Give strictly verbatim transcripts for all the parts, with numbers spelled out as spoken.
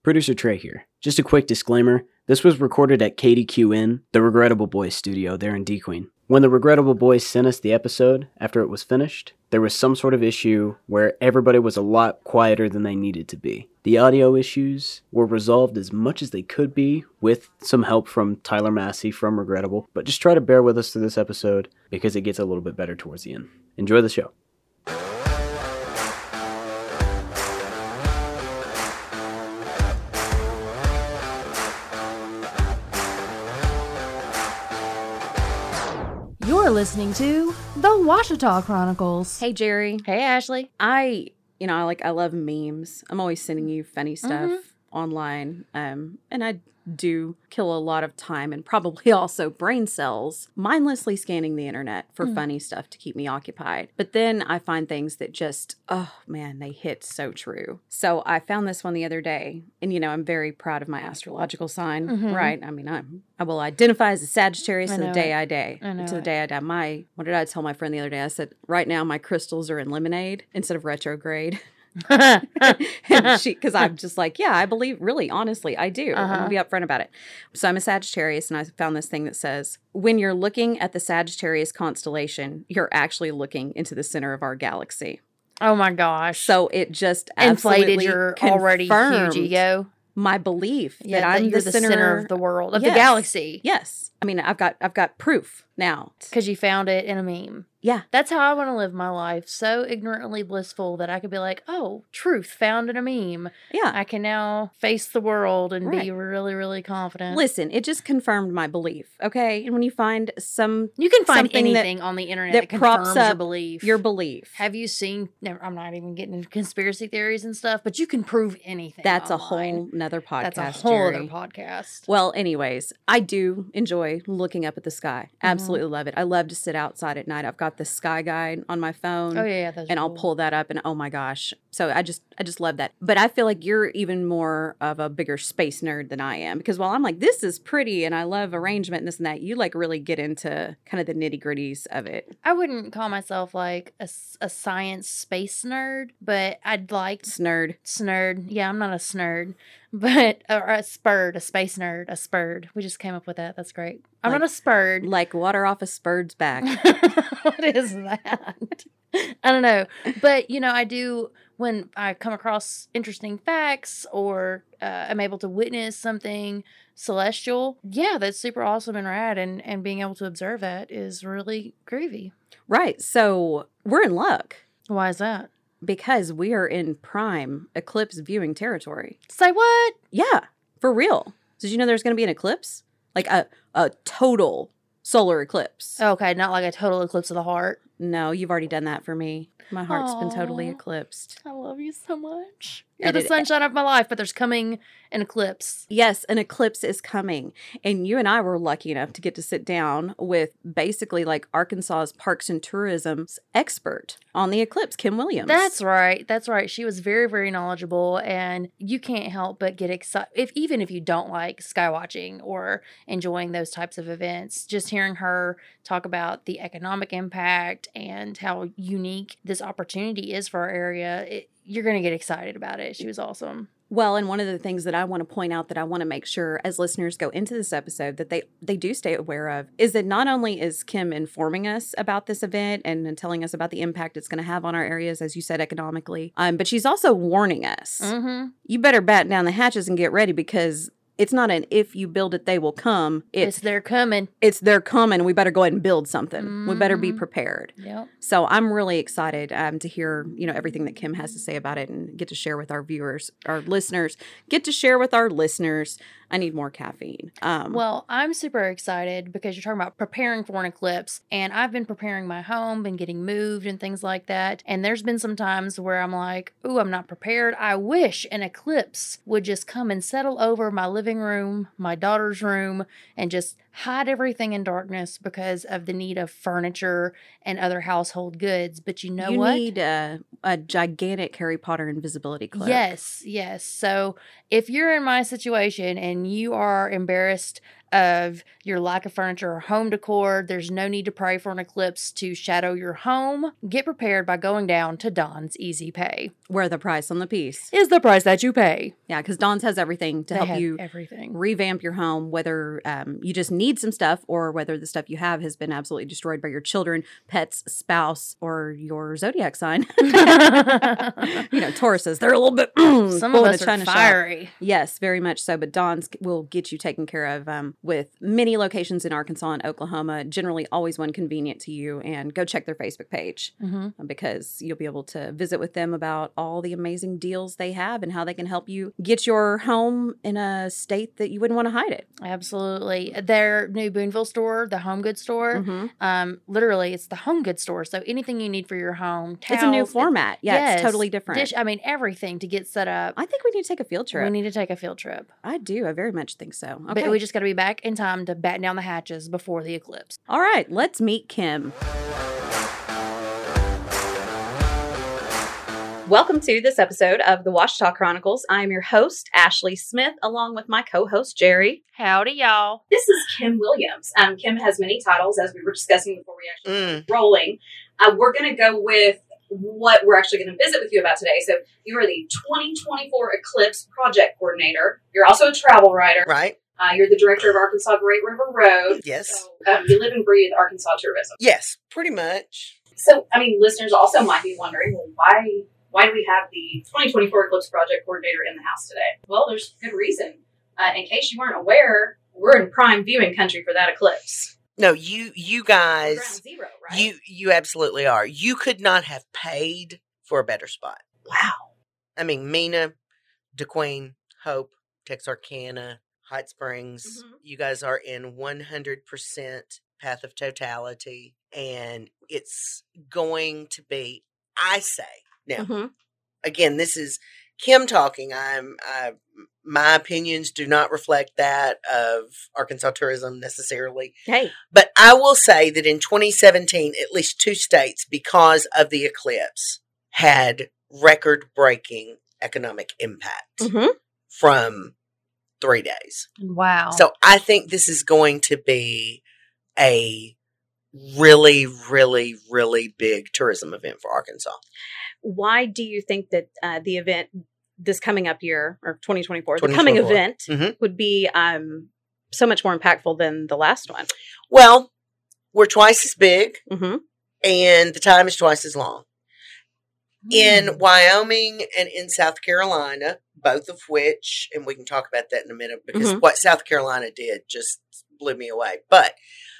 Producer Trey here. Just a quick disclaimer, this was recorded at K D Q N, the Regrettable Boys studio there in D Queen. When the Regrettable Boys sent us the episode after it was finished, there was some sort of issue where everybody was a lot quieter than they needed to be. The audio issues were resolved as much as they could be with some help from Tyler Massey from Regrettable, but just try to bear with us through this episode because it gets a little bit better towards the end. Enjoy the show. You're listening to The Washita Chronicles. Hey, Jerry. Hey, Ashley. I, you know, I like, I love memes. I'm always sending you funny stuff Mm-hmm. online. Um, and I do kill a lot of time and probably also brain cells mindlessly scanning the internet for Mm. funny stuff to keep me occupied. But then I find things that just, oh man, they hit so true. So I found this one the other day, and you know, I'm very proud of my astrological sign, Mhm. right? I mean, I'm, I will identify as a Sagittarius I to the know day it. I die. I know To the it. day I die. My, what did I tell my friend the other day? I said, right now my crystals are in lemonade instead of retrograde. And she, because I'm just like, yeah, I believe, really, honestly, I do. I'm Uh-huh. gonna be upfront about it. So I'm a Sagittarius, and I found this thing that says, when you're looking at the Sagittarius constellation, you're actually looking into the center of our galaxy. Oh my gosh. So it just inflated absolutely your already confirmed huge ego. my belief Yeah, that I'm you're the, the center, of the world, of Yes. the galaxy. Yes, I mean, I've got I've got proof now. Because you found it in a meme. Yeah. That's how I want to live my life. So ignorantly blissful that I could be like, oh, truth found in a meme. Yeah. I can now face the world and be Right. really, really confident. Listen, it just confirmed my belief, okay? And when you find some You can find something that- anything on the internet that that, props confirms your up belief. your belief. Have you seen? Never, I'm not even getting into conspiracy theories and stuff, but you can prove anything. That's a online. whole nother podcast. That's a whole Jerry. other podcast. Well, anyways, I do enjoy looking up at the sky. Mm-hmm. Absolutely love it. I love to sit outside at night. I've got the sky guide on my phone. Oh yeah, yeah those And are I'll cool. pull that up and oh my gosh. So I just I just love that. But I feel like you're even more of a bigger space nerd than I am, because while I'm like, this is pretty and I love arrangement and this and that, you like really get into kind of the nitty gritties of it. I wouldn't call myself like a, s- a science space nerd, but I'd like Snerd. snerd. Yeah, I'm not a snerd, but or a spurred, a space nerd, a spurred. We just came up with that. That's great. I'm Like- not a spurred. Like water off a spur's back. What is that? I don't know. But, you know, I do, when I come across interesting facts or uh, I'm able to witness something celestial, yeah, that's super awesome and rad. And, and being able to observe that is really groovy. Right. So we're in luck Why is that? because we are in prime eclipse viewing territory. Say what? Yeah, for real. Did you know there's going to be an eclipse? Like a, a total solar eclipse. Okay, not like a total eclipse of the heart. No, you've already done that for me. My heart's been totally Aw. eclipsed. I love you so much. You're And the it- sunshine of my life, but there's coming an eclipse. Yes, an eclipse is coming. And you and I were lucky enough to get to sit down with basically like Arkansas's Parks and Tourism's expert on the eclipse, Kim Williams. That's right. That's right. She was very, very knowledgeable, and you can't help but get excited. If even if you don't like sky watching or enjoying those types of events, just hearing her talk about the economic impact and how unique this opportunity is for our area, it, you're going to get excited about it. She was awesome. Well, and one of the things that I want to point out that I want to make sure as listeners go into this episode that they they do stay aware of is that not only is Kim informing us about this event and, and telling us about the impact it's going to have on our areas, as you said, economically, um, but she's also warning us. Mm-hmm. You better batten down the hatches and get ready, because it's not an if you build it, they will come. It's It's they're coming. it's they're coming. We better go ahead and build something. We better be Mhm. prepared. Yep. So I'm really excited um, to hear, you know, everything that Kim has to say about it and get to share with our viewers, our listeners, get to share with our listeners. I need more caffeine. Um, Well, I'm super excited because you're talking about preparing for an eclipse, and I've been preparing my home, been getting moved and things like that. And there's been some times where I'm like, ooh, I'm not prepared. I wish an eclipse would just come and settle over my living room, my daughter's room, and just hide everything in darkness because of the need of furniture and other household goods. But you know you what? need a, a gigantic Harry Potter invisibility cloak. Yes, yes. So if you're in my situation and you are embarrassed of your lack of furniture or home decor, there's no need to pray for an eclipse to shadow your home. Get prepared by going down to Dawn's Easy Pay. Where the price on the piece is the price that you pay. Yeah, because Dawn's has everything to They help have you everything. revamp your home, whether um, you just need some stuff or whether the stuff you have has been absolutely destroyed by your children, pets, spouse, or your zodiac sign. You know, Tauruses, they're a little bit Some bull of in a us are china shop. fiery. Yes, very much so. But Dawn's will get you taken care of um, with many locations in Arkansas and Oklahoma, generally always one convenient to you. And go check their Facebook page Mm-hmm. because you'll be able to visit with them about all the amazing deals they have and how they can help you get your home in a state that you wouldn't want to hide it. Absolutely. Their new Boonville store, the Home Goods store, Mhm. um, literally, it's the Home Goods store. So anything you need for your home, towels, It's a new format. Yeah, yes, it's totally different. Dish, I mean, everything to get set up. I think we need to take a field trip. We need to take a field trip. I do. I very much think so. Okay. But we just got to be back in time to batten down the hatches before the eclipse. All right, let's meet Kim. Welcome to this episode of the Washita Chronicles. I'm your host, Ashley Smith, along with my co-host, Jerry. Howdy, y'all. This is Kim Williams. Um, Kim has many titles, as we were discussing before we actually Mm. started rolling. Uh, we're going to go with what we're actually going to visit with you about today. So you are the twenty twenty-four Eclipse Project Coordinator. You're also a travel writer. Right? Uh, you're the director of Arkansas Great River Road. Yes. So, um, you live and breathe Arkansas tourism. Yes, pretty much. So, I mean, listeners also might be wondering, well, why why do we have the twenty twenty-four Eclipse Project Coordinator in the house today? Well, there's good reason. Uh, in case you weren't aware, we're in prime viewing country for that eclipse. No, you you We're guys, ground zero, right? you you absolutely are. You could not have paid for a better spot. wow. I mean, Mena, DeQueen, Hope, Texarkana, Hot Springs, Mhm. you guys are in one hundred percent path of totality, and it's going to be, I say, now, Mhm. again, this is Kim talking. I'm, I, my opinions do not reflect that of Arkansas tourism necessarily. Hey. But I will say that in twenty seventeen, at least two states, because of the eclipse, had record-breaking economic impact Mhm. from three days. Wow. So I think this is going to be a really, really, really big tourism event for Arkansas. Why do you think that uh, the event this coming up year or twenty twenty-four, the coming twenty twenty-four. event Mhm. would be um, so much more impactful than the last one? Well, we're twice as big, Mm-hmm. and the time is twice as long. In Mm. Wyoming and in South Carolina, both of which, and we can talk about that in a minute, because Mhm. what South Carolina did just blew me away. But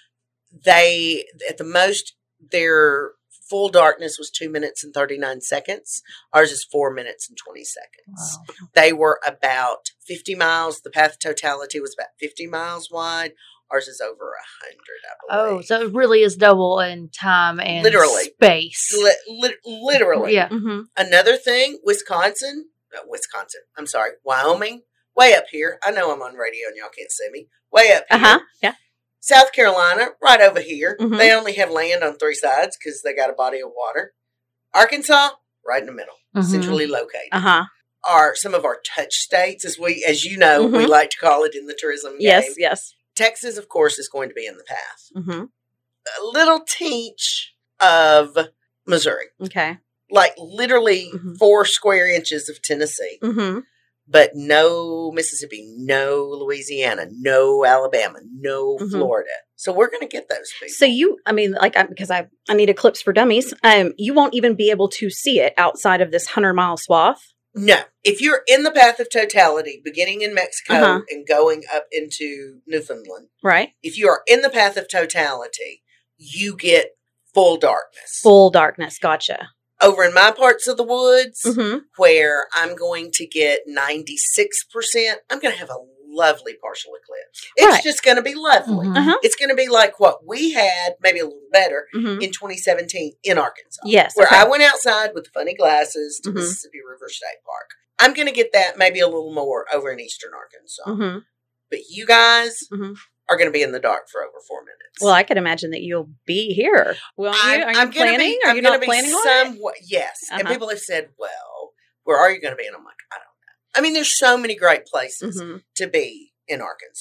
they, at the most, their full darkness was two minutes and thirty-nine seconds. Ours is four minutes and twenty seconds. Wow. They were about fifty miles. The path of totality was about fifty miles wide. Ours is over one hundred, I Oh, believe. so it really is double in time and Literally. space. Li- li- literally. Yeah. Mm-hmm. Another thing, Wisconsin, uh, Wisconsin, I'm sorry, Wyoming, way up here. I know I'm on radio and y'all can't see me. Way up here. Uh-huh. Yeah. South Carolina, right over here. Mhm. They only have land on three sides because they got a body of water. Arkansas, right in the middle, Mhm. centrally located. Uh-huh. Are some of our touch states, as we, as you know, we Mhm. like to call it in the tourism game. Yes, yes. Texas, of course, is going to be in the path. Mm-hmm. A little teach of Missouri, Okay. like literally Mhm. four square inches of Tennessee. Mm-hmm. But no Mississippi, no Louisiana, no Alabama, no Mhm. Florida. So we're going to get those people. So you, I mean, like, I, because I, I need Eclipse for Dummies. Um, you won't even be able to see it outside of this hundred mile swath. No, if you're in the path of totality, beginning in Mexico Uh-huh. and going up into Newfoundland, Right. if you are in the path of totality, you get full darkness. Full darkness. Gotcha. Over in my parts of the woods, Mm-hmm. where I'm going to get ninety-six percent, I'm going to have a lovely partial eclipse. It's Right. just going to be lovely. Mhm. Uh-huh. It's going to be like what we had, maybe a little better, Mm-hmm. in twenty seventeen in Arkansas. Yes. Where okay. I went outside with the funny glasses to Mhm. Mississippi River State Park. I'm going to get that maybe a little more over in eastern Arkansas. Mm-hmm. But you guys Mhm. are going to be in the dark for over four minutes. Well, I could imagine that you'll be here. Will you? I'm, Are you I'm gonna planning? Be, Are I'm you gonna not be planning on it? somewhat, yes. And Uh-huh. people have said, well, where are you going to be? And I'm like, I don't know. I mean, there's so many great places Mhm. to be in Arkansas.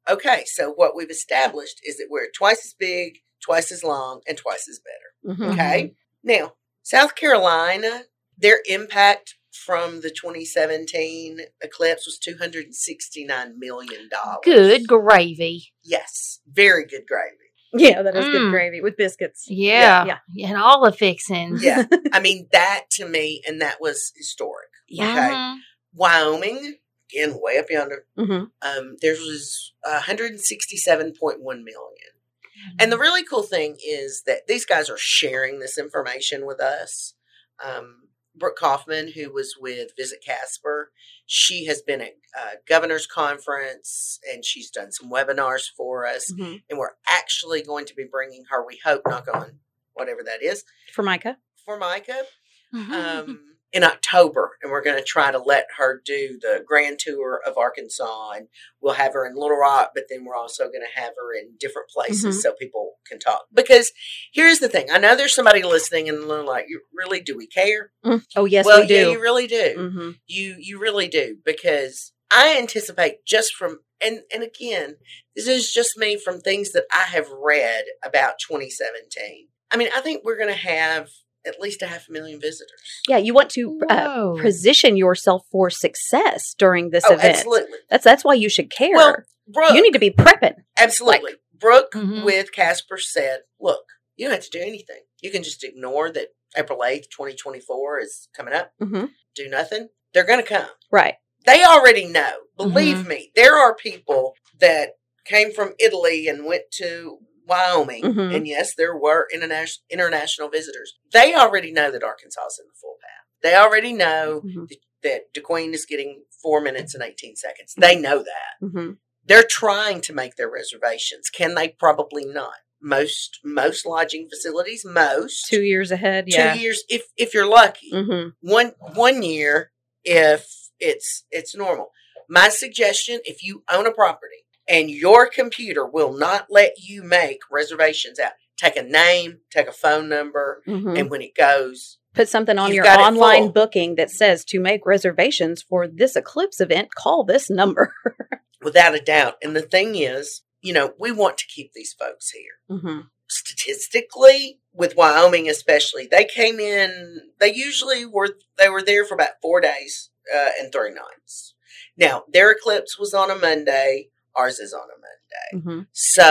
Okay, so what we've established is that we're twice as big, twice as long, and twice as better. Mhm. Okay? Now, South Carolina, their impact from the twenty seventeen eclipse was two hundred sixty-nine million dollars. Good gravy. Yes, very good gravy. Yeah, that is good Mm. gravy with biscuits. Yeah. Yeah. And all the fixings. Yeah, I mean, that to me, and that was historic. Yeah. Okay. Mhm. Wyoming, again, way up yonder, Mhm. um, there was one hundred sixty-seven point one million. And the really cool thing is that these guys are sharing this information with us. Um, Brooke Kaufman, who was with Visit Casper, she has been at uh, Governor's Conference, and she's done some webinars for us. Mhm. And we're actually going to be bringing her, we hope, knock on whatever that is, For Micah. for Micah Mhm. um, in October, and we're going to try to let her do the grand tour of Arkansas, and we'll have her in Little Rock, but then we're also going to have her in different places Mhm. so people can talk. Because here's the thing: I know there's somebody listening, and they're like, "You really do we care?" Mm. Oh, yes, well, we do. yeah, you really do. hmm You you really do, because I anticipate just from and and again, this is just me from things that I have read about twenty seventeen. I mean, I think we're going to have at least a half a million visitors. Yeah, you want to uh, Whoa. position yourself for success during this Oh, event. absolutely. That's that's why you should care. Well, Brooke, you need to be prepping. absolutely. Brooke Mhm. with Casper said, "Look, you don't have to do anything. You can just ignore that April eighth, twenty twenty-four is coming up. Mhm. Do nothing. They're going to come. Right. They already know. Believe Mhm. me, there are people that came from Italy and went to Wyoming, Mhm. and yes, there were international international visitors. They already know that Arkansas is in the full path. They already know Mhm. that, that DeQueen is getting four minutes and eighteen seconds. They know that. hmm They're trying to make their reservations. Can they? Probably not. Most most lodging facilities, most Two years ahead. two Yeah. years if if you're lucky. hmm One one year if it's it's normal. My suggestion: if you own a property and your computer will not let you make reservations out, take a name, take a phone number, hmm and when it goes, Put something on You've your got it online full. booking that says to make reservations for this eclipse event, call this number. without a doubt. And the thing is, you know, we want to keep these folks here. hmm Statistically, with Wyoming especially, they came in, they usually were, they were there for about four days uh, and three nights. Now, their eclipse was on a Monday. Ours is on a Monday. hmm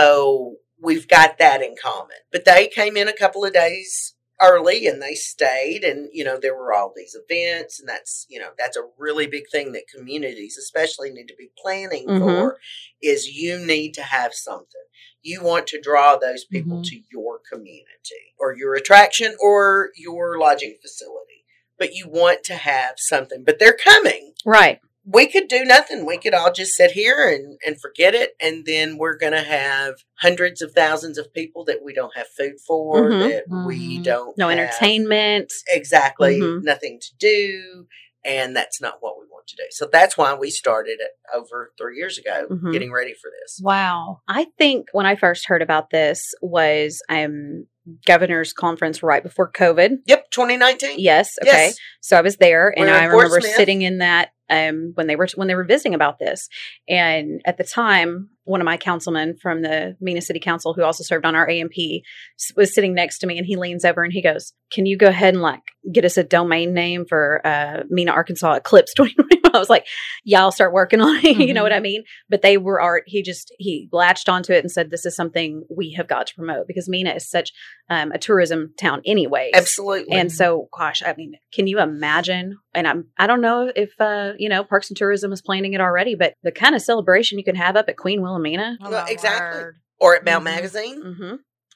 So we've got that in common. But they came in a couple of days early and they stayed, and you know there were all these events, and that's you know that's a really big thing that communities especially need to be planning Mhm. for, is you need to have something. You want to draw those people Mhm. to your community or your attraction or your lodging facility, but you want to have something. But they're coming. Right. We could do nothing. We could all just sit here and, and forget it. And then we're going to have hundreds of thousands of people that we don't have food for, Mhm. that we Mhm. don't No have entertainment. Exactly. Mhm. Nothing to do. And that's not what we want to do. So that's why we started it over three years ago, Mhm. getting ready for this. Wow. I think when I first heard about this was um governor's conference right before COVID. Yep, twenty nineteen. Yes. Okay. Yes. So I was there, and We're in I remember Fort Smith. sitting in that um, when they were when they were visiting about this. And at the time, one of my councilmen from the Mena City Council, who also served on our A M P, s- was sitting next to me, and he leans over and he goes, "Can you go ahead and like get us a domain name for uh, Mena, Arkansas Eclipse twenty twenty-one?" I was like, "Yeah, I'll start working on it." You know Mhm. what I mean? But they were art. He just he latched onto it and said, "This is something we have got to promote because Mena is such um, a tourism town, anyways." Absolutely. And so, gosh, I mean, can you imagine? And I'm, I don't know if, uh, you know, Parks and Tourism is planning it already, but the kind of celebration you can have up at Queen Wilhelmina. Oh, Well, my exactly. word. or at Mount Mhm. Magazine Mm-hmm.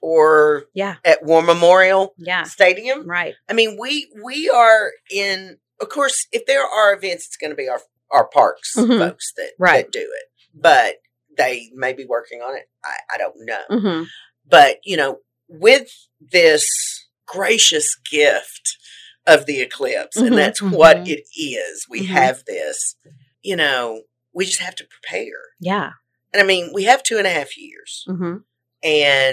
or Yeah. at War Memorial Yeah. Stadium. Right. I mean, we we are in. Of course, if there are events, it's going to be our our parks Mhm. folks that Right. that do it. But they may be working on it. I, I don't know. Mm-hmm. But you know, with this gracious gift of the eclipse, Mhm. and that's what Mhm. it is. We Mhm. have this. You know, we just have to prepare. Yeah. And I mean, we have two and a half years, Mm-hmm. and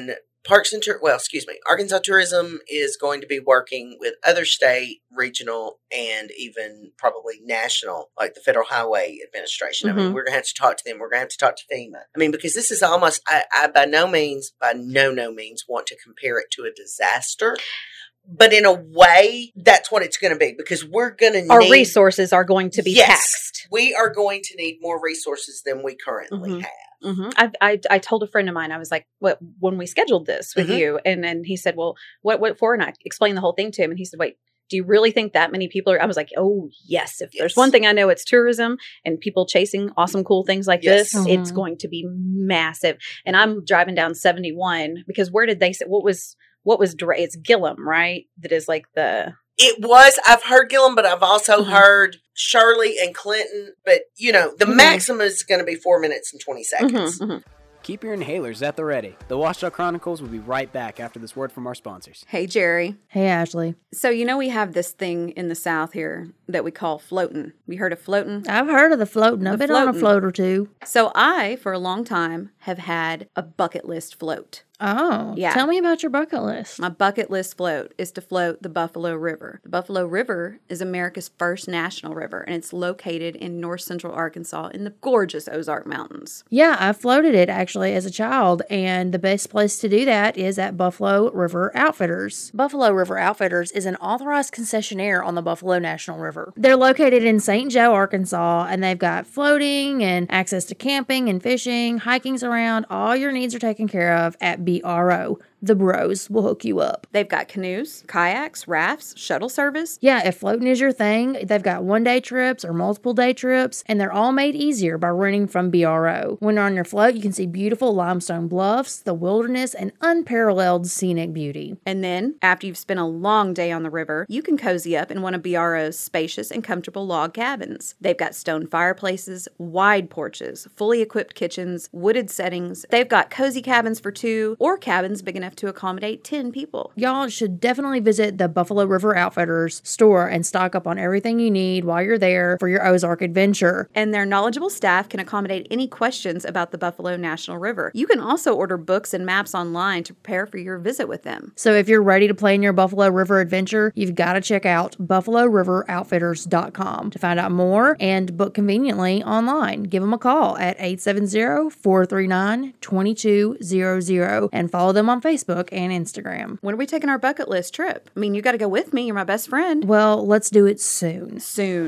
Parks and Tour, well, excuse me, Arkansas Tourism is going to be working with other state, regional, and even probably national, like the Federal Highway Administration. I mean, Mhm. we're going to have to talk to them. We're going to have to talk to FEMA. I mean, because this is almost, I, I by no means, by no, no means want to compare it to a disaster. But in a way, that's what it's going to be, because we're going to Our need resources are going to be Yes. taxed. We are going to need more resources than we currently Mhm. have. Mm-hmm. I, I I told a friend of mine, I was like, "What?" When we scheduled this with Mhm. you, and and he said, "Well, what what for?" And I explained the whole thing to him, and he said, "Wait, do you really think that many people are?" I was like, "Oh yes, if there's Yes. one thing I know, it's tourism and people chasing awesome, cool things like Yes. this. It's Mhm. going to be massive." And I'm driving down seventy-one because where did they say what was what was Dra- it's Gillum, right? That is like the It was, I've heard Gillum, but I've also Mhm. heard Shirley and Clinton. But, you know, the Mhm. maximum is going to be four minutes and twenty seconds. Mhm, mhm. Keep your inhalers at the ready. The Washoe Chronicles will be right back after this word from our sponsors. Hey Jerry, Hey, Ashley. so you know we have this thing in the South here that we call floating. You heard of floating? I've heard of the floating. I've The been on a floatin'. float or two. So I, for a long time, have had a bucket list float. Oh, Yeah. Tell me about your bucket list. My bucket list float is to float the Buffalo River. The Buffalo River is America's first national river, and it's located in north central Arkansas in the gorgeous Ozark Mountains. Yeah, I floated it actually as a child, and the best place to do that is at Buffalo River Outfitters. Buffalo River Outfitters is an authorized concessionaire on the Buffalo National River. They're located in Saint Joe, Arkansas, and they've got floating and access to camping and fishing, hiking's around. All your needs are taken care of at B R O. The bros will hook you up. They've got canoes, kayaks, rafts, shuttle service. Yeah, if floating is your thing, they've got one day trips or multiple day trips, and they're all made easier by renting from B R O. When you're on your float, you can see beautiful limestone bluffs, the wilderness, and unparalleled scenic beauty. And then, after you've spent a long day on the river, you can cozy up in one of B R O's spacious and comfortable log cabins. They've got stone fireplaces, wide porches, fully equipped kitchens, wooded settings. They've got cozy cabins for two or cabins big enough to accommodate ten people. Y'all should definitely visit the Buffalo River Outfitters store and stock up on everything you need while you're there for your Ozark adventure. And their knowledgeable staff can accommodate any questions about the Buffalo National River. You can also order books and maps online to prepare for your visit with them. So if you're ready to plan your Buffalo River adventure, you've got to check out buffalo river outfitters dot com to find out more and book conveniently online. Give them a call at eight seven zero, four three nine, two two zero zero and follow them on Facebook and Instagram. When are we taking our bucket list trip? I mean, you got to go with me. You're my best friend. Well, let's do it soon. Soon.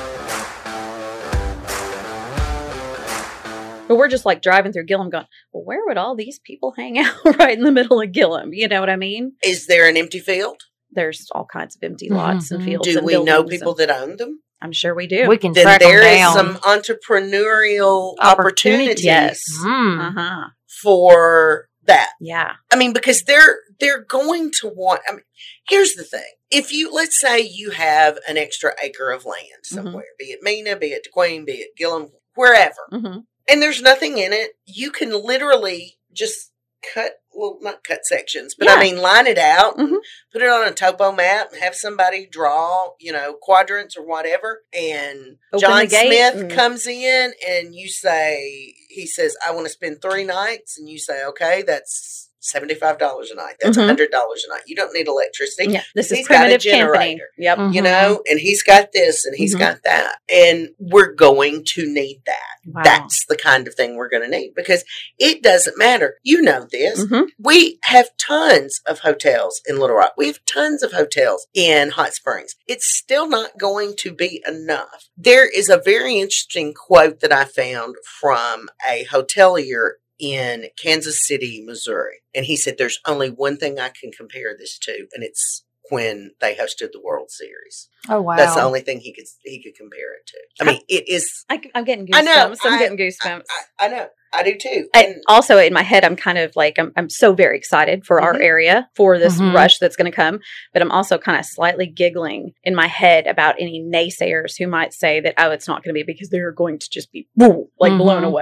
But we're just like driving through Gillum going, well, where would all these people hang out right in the middle of Gillum? You know what I mean? Is there an empty field? There's all kinds of empty lots and Mhm. fields. Do and we know buildings people and- that own them? I'm sure we do. We can Then track them there is down. some entrepreneurial Opportunities. opportunities Yes. Mm. Uh-huh. for that. Yeah. I mean, because they're they're going to want. I mean, here's the thing: if you let's say you have an extra acre of land somewhere, be it Mena, be it DeQueen, be it Gillum, wherever, Mm-hmm. and there's nothing in it, you can literally just cut, well, not cut sections, but Yeah. I mean, line it out, and Mhm. put it on a topo map, and have somebody draw, you know, quadrants or whatever. And Open John the gate Smith and- comes in, and you say, he says, I want to spend three nights, and you say, okay, that's seventy-five dollars a night. That's Mhm. one hundred dollars a night. You don't need electricity. Yeah. This is He's got a primitive camping. generator. Yep. Mhm. You know, and he's got this and he's Mhm. got that. And we're going to need that. Wow. That's the kind of thing we're going to need, because it doesn't matter. You know this. Mhm. We have tons of hotels in Little Rock. We have tons of hotels in Hot Springs. It's still not going to be enough. There is a very interesting quote that I found from a hotelier in Kansas City, Missouri. And he said, there's only one thing I can compare this to, and it's when they hosted the World Series. Oh, wow. That's the only thing he could he could compare it to. I mean, it is. I, I'm getting goosebumps. I know. I'm I- getting I, goosebumps. I, I know. I do too. I, And also, in my head, I'm kind of like, I'm, I'm so very excited for our Mhm. area, for this Mhm. rush that's going to come. But I'm also kind of slightly giggling in my head about any naysayers who might say that, oh, it's not going to be because they're going to just be woo, like blown Mhm. away.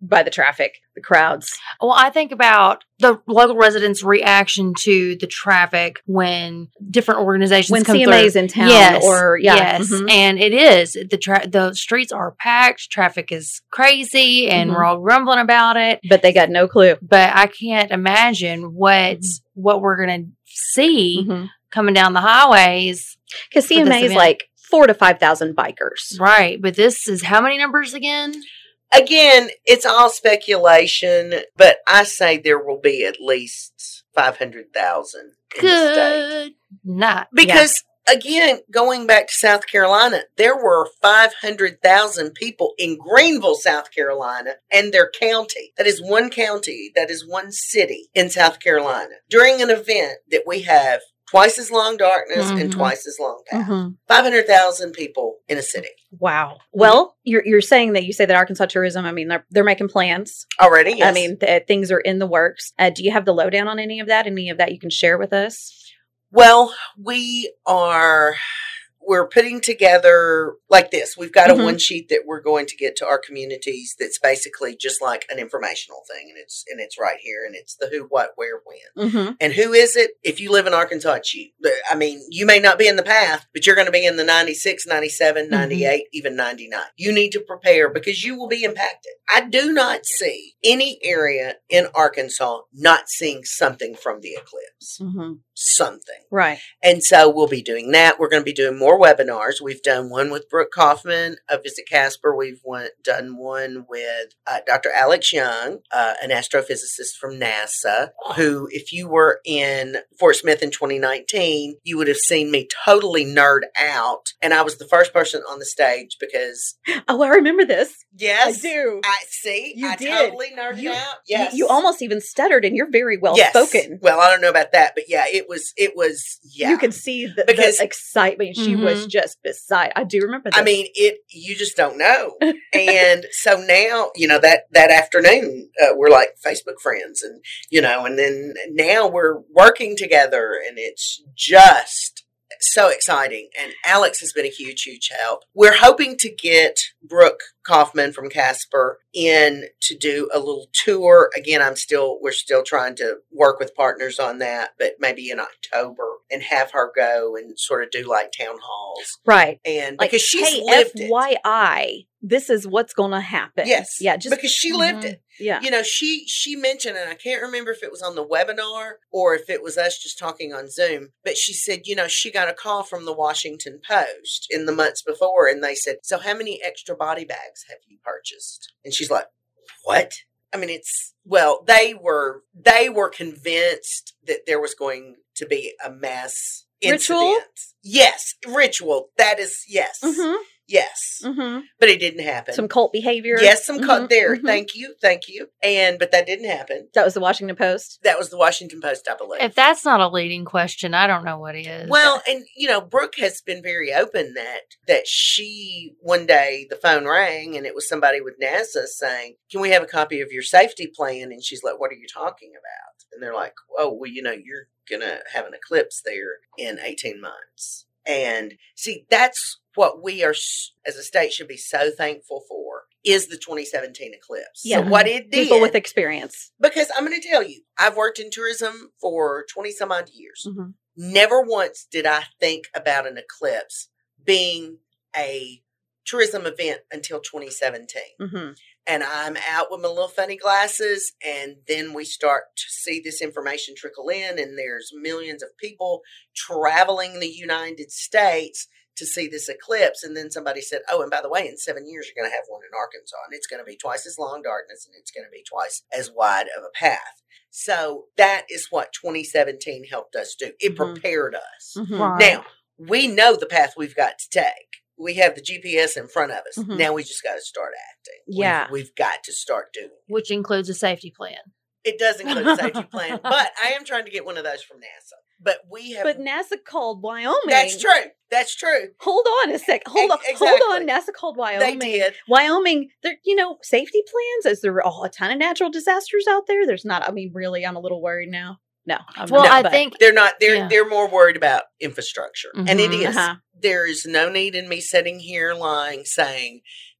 by the traffic, the crowds. Well, I think about the local residents' reaction to the traffic when different organizations When come C M A's through. in town, yes, or yeah, yes, mhm. and it is the tra- the streets are packed, traffic is crazy, and Mhm. we're all grumbling about it. But they got no clue. But I can't imagine what Mm-hmm. what we're gonna see Mhm. coming down the highways. Because C M A this is event. like four to five thousand bikers. Right, but this is how many numbers again? Again, it's all speculation, but I say there will be at least five hundred thousand in the state. Good night. Because, again, going back to South Carolina, there were five hundred thousand people in Greenville, South Carolina, and their county. That is one county, that is one city in South Carolina. During an event that we have twice as long darkness and Mhm. twice as long path. Mhm. five hundred thousand people in a city. Wow. Well, you're you're saying that you say that Arkansas tourism. I mean, they're they're making plans. Already, yes. I mean, th- things are in the works. Uh, do you have the lowdown on any of that? Any of that you can share with us? Well, we are, we're putting together like this. We've got Mhm. a one sheet that we're going to get to our communities that's basically just like an informational thing. And it's, and it's right here. And it's the who, what, where, when. Mm-hmm. And who is it? If you live in Arkansas, it's you. I mean, you may not be in the path, but you're going to be in the ninety-six, ninety-seven, ninety-eight, even ninety-nine. You need to prepare because you will be impacted. I do not see any area in Arkansas not seeing something from the eclipse. Mm-hmm. Something. Right. And so we'll be doing that. We're going to be doing more webinars. We've done one with Brooke Kaufman of Visit Casper. We've went, done one with uh, Doctor Alex Young, uh, an astrophysicist from NASA, who, if you were in Fort Smith in twenty nineteen, you would have seen me totally nerd out. And I was the first person on the stage because, Oh, I remember this. yes, I do. I see. You I did. totally nerded You- out. You- Yes. You, almost even stuttered, and you're very well Yes. spoken. Well, I don't know about that, but yeah, it was, it was, yeah. You could see the, Because- the excitement. She was Mhm. just beside. I do remember that. I mean, it. You just don't know. And so now, you know, that that afternoon, uh, we're like Facebook friends, and you know, and then now we're working together, and it's just so exciting. And Alex has been a huge, huge help. We're hoping to get Brooke Kaufman from Casper in to do a little tour. Again, I'm still, we're still trying to work with partners on that, but maybe in October, and have her go and sort of do like town halls. right. And Like, because she's hey, lived it. F Y I, this is what's going to happen. Yes. Yeah. Just because she lived Mhm. it. yeah. You know, she she mentioned, and I can't remember if it was on the webinar or if it was us just talking on Zoom, but she said, you know, she got a call from the Washington Post in the months before, and they said, so how many extra body bags have you purchased? And she's like, what? I mean, it's, well, they were they were convinced that there was going to be a mass Ritual? incident. Yes, ritual. That is, yes. Mm-hmm. Yes. Mm-hmm. But it didn't happen. Some cult behavior. Yes, some cut Mhm, there. mhm. Thank you, thank you. And but that didn't happen. That was the Washington Post. That was the Washington Post, I believe. If that's not a leading question, I don't know what is. Well, and you know, Brooke has been very open that that she one day the phone rang and it was somebody with NASA saying, "Can we have a copy of your safety plan?" And she's like, "What are you talking about?" And they're like, "Oh, well, you know, you're gonna have an eclipse there in eighteen months." And see, that's what we are s- as a state should be so thankful for is the twenty seventeen eclipse. Yeah. So what it did, People with experience. because I'm going to tell you, I've worked in tourism for twenty some odd years. Mm-hmm. Never once did I think about an eclipse being a tourism event until twenty seventeen. Mm-hmm. And I'm out with my little funny glasses, and then we start to see this information trickle in, and there's millions of people traveling the United States to see this eclipse. And then somebody said, oh, and by the way, in seven years, you're going to have one in Arkansas, and it's going to be twice as long darkness, and it's going to be twice as wide of a path. So that is what twenty seventeen helped us do. It Mhm. prepared us. Mm-hmm. Right. Now, we know the path we've got to take. We have the G P S in front of us. Mhm. Now we just got to start acting. We've- Yeah. We've, got to start doing it. which includes a safety plan. It does include a safety plan, but I am trying to get one of those from NASA. But we have. But NASA called Wyoming. That's true. That's true. Hold on a sec. Hold on. Ex- Hold on. exactly. NASA called Wyoming. They did. Wyoming, there, you know, safety plans. Is there all a ton of natural disasters out there? There's not. I mean, really, I'm a little worried now. No. I'm Well, not, I but- think They're not. They're Yeah. they're more worried about infrastructure, and it Mhm. is. Uh-huh. There is no need in me sitting here lying saying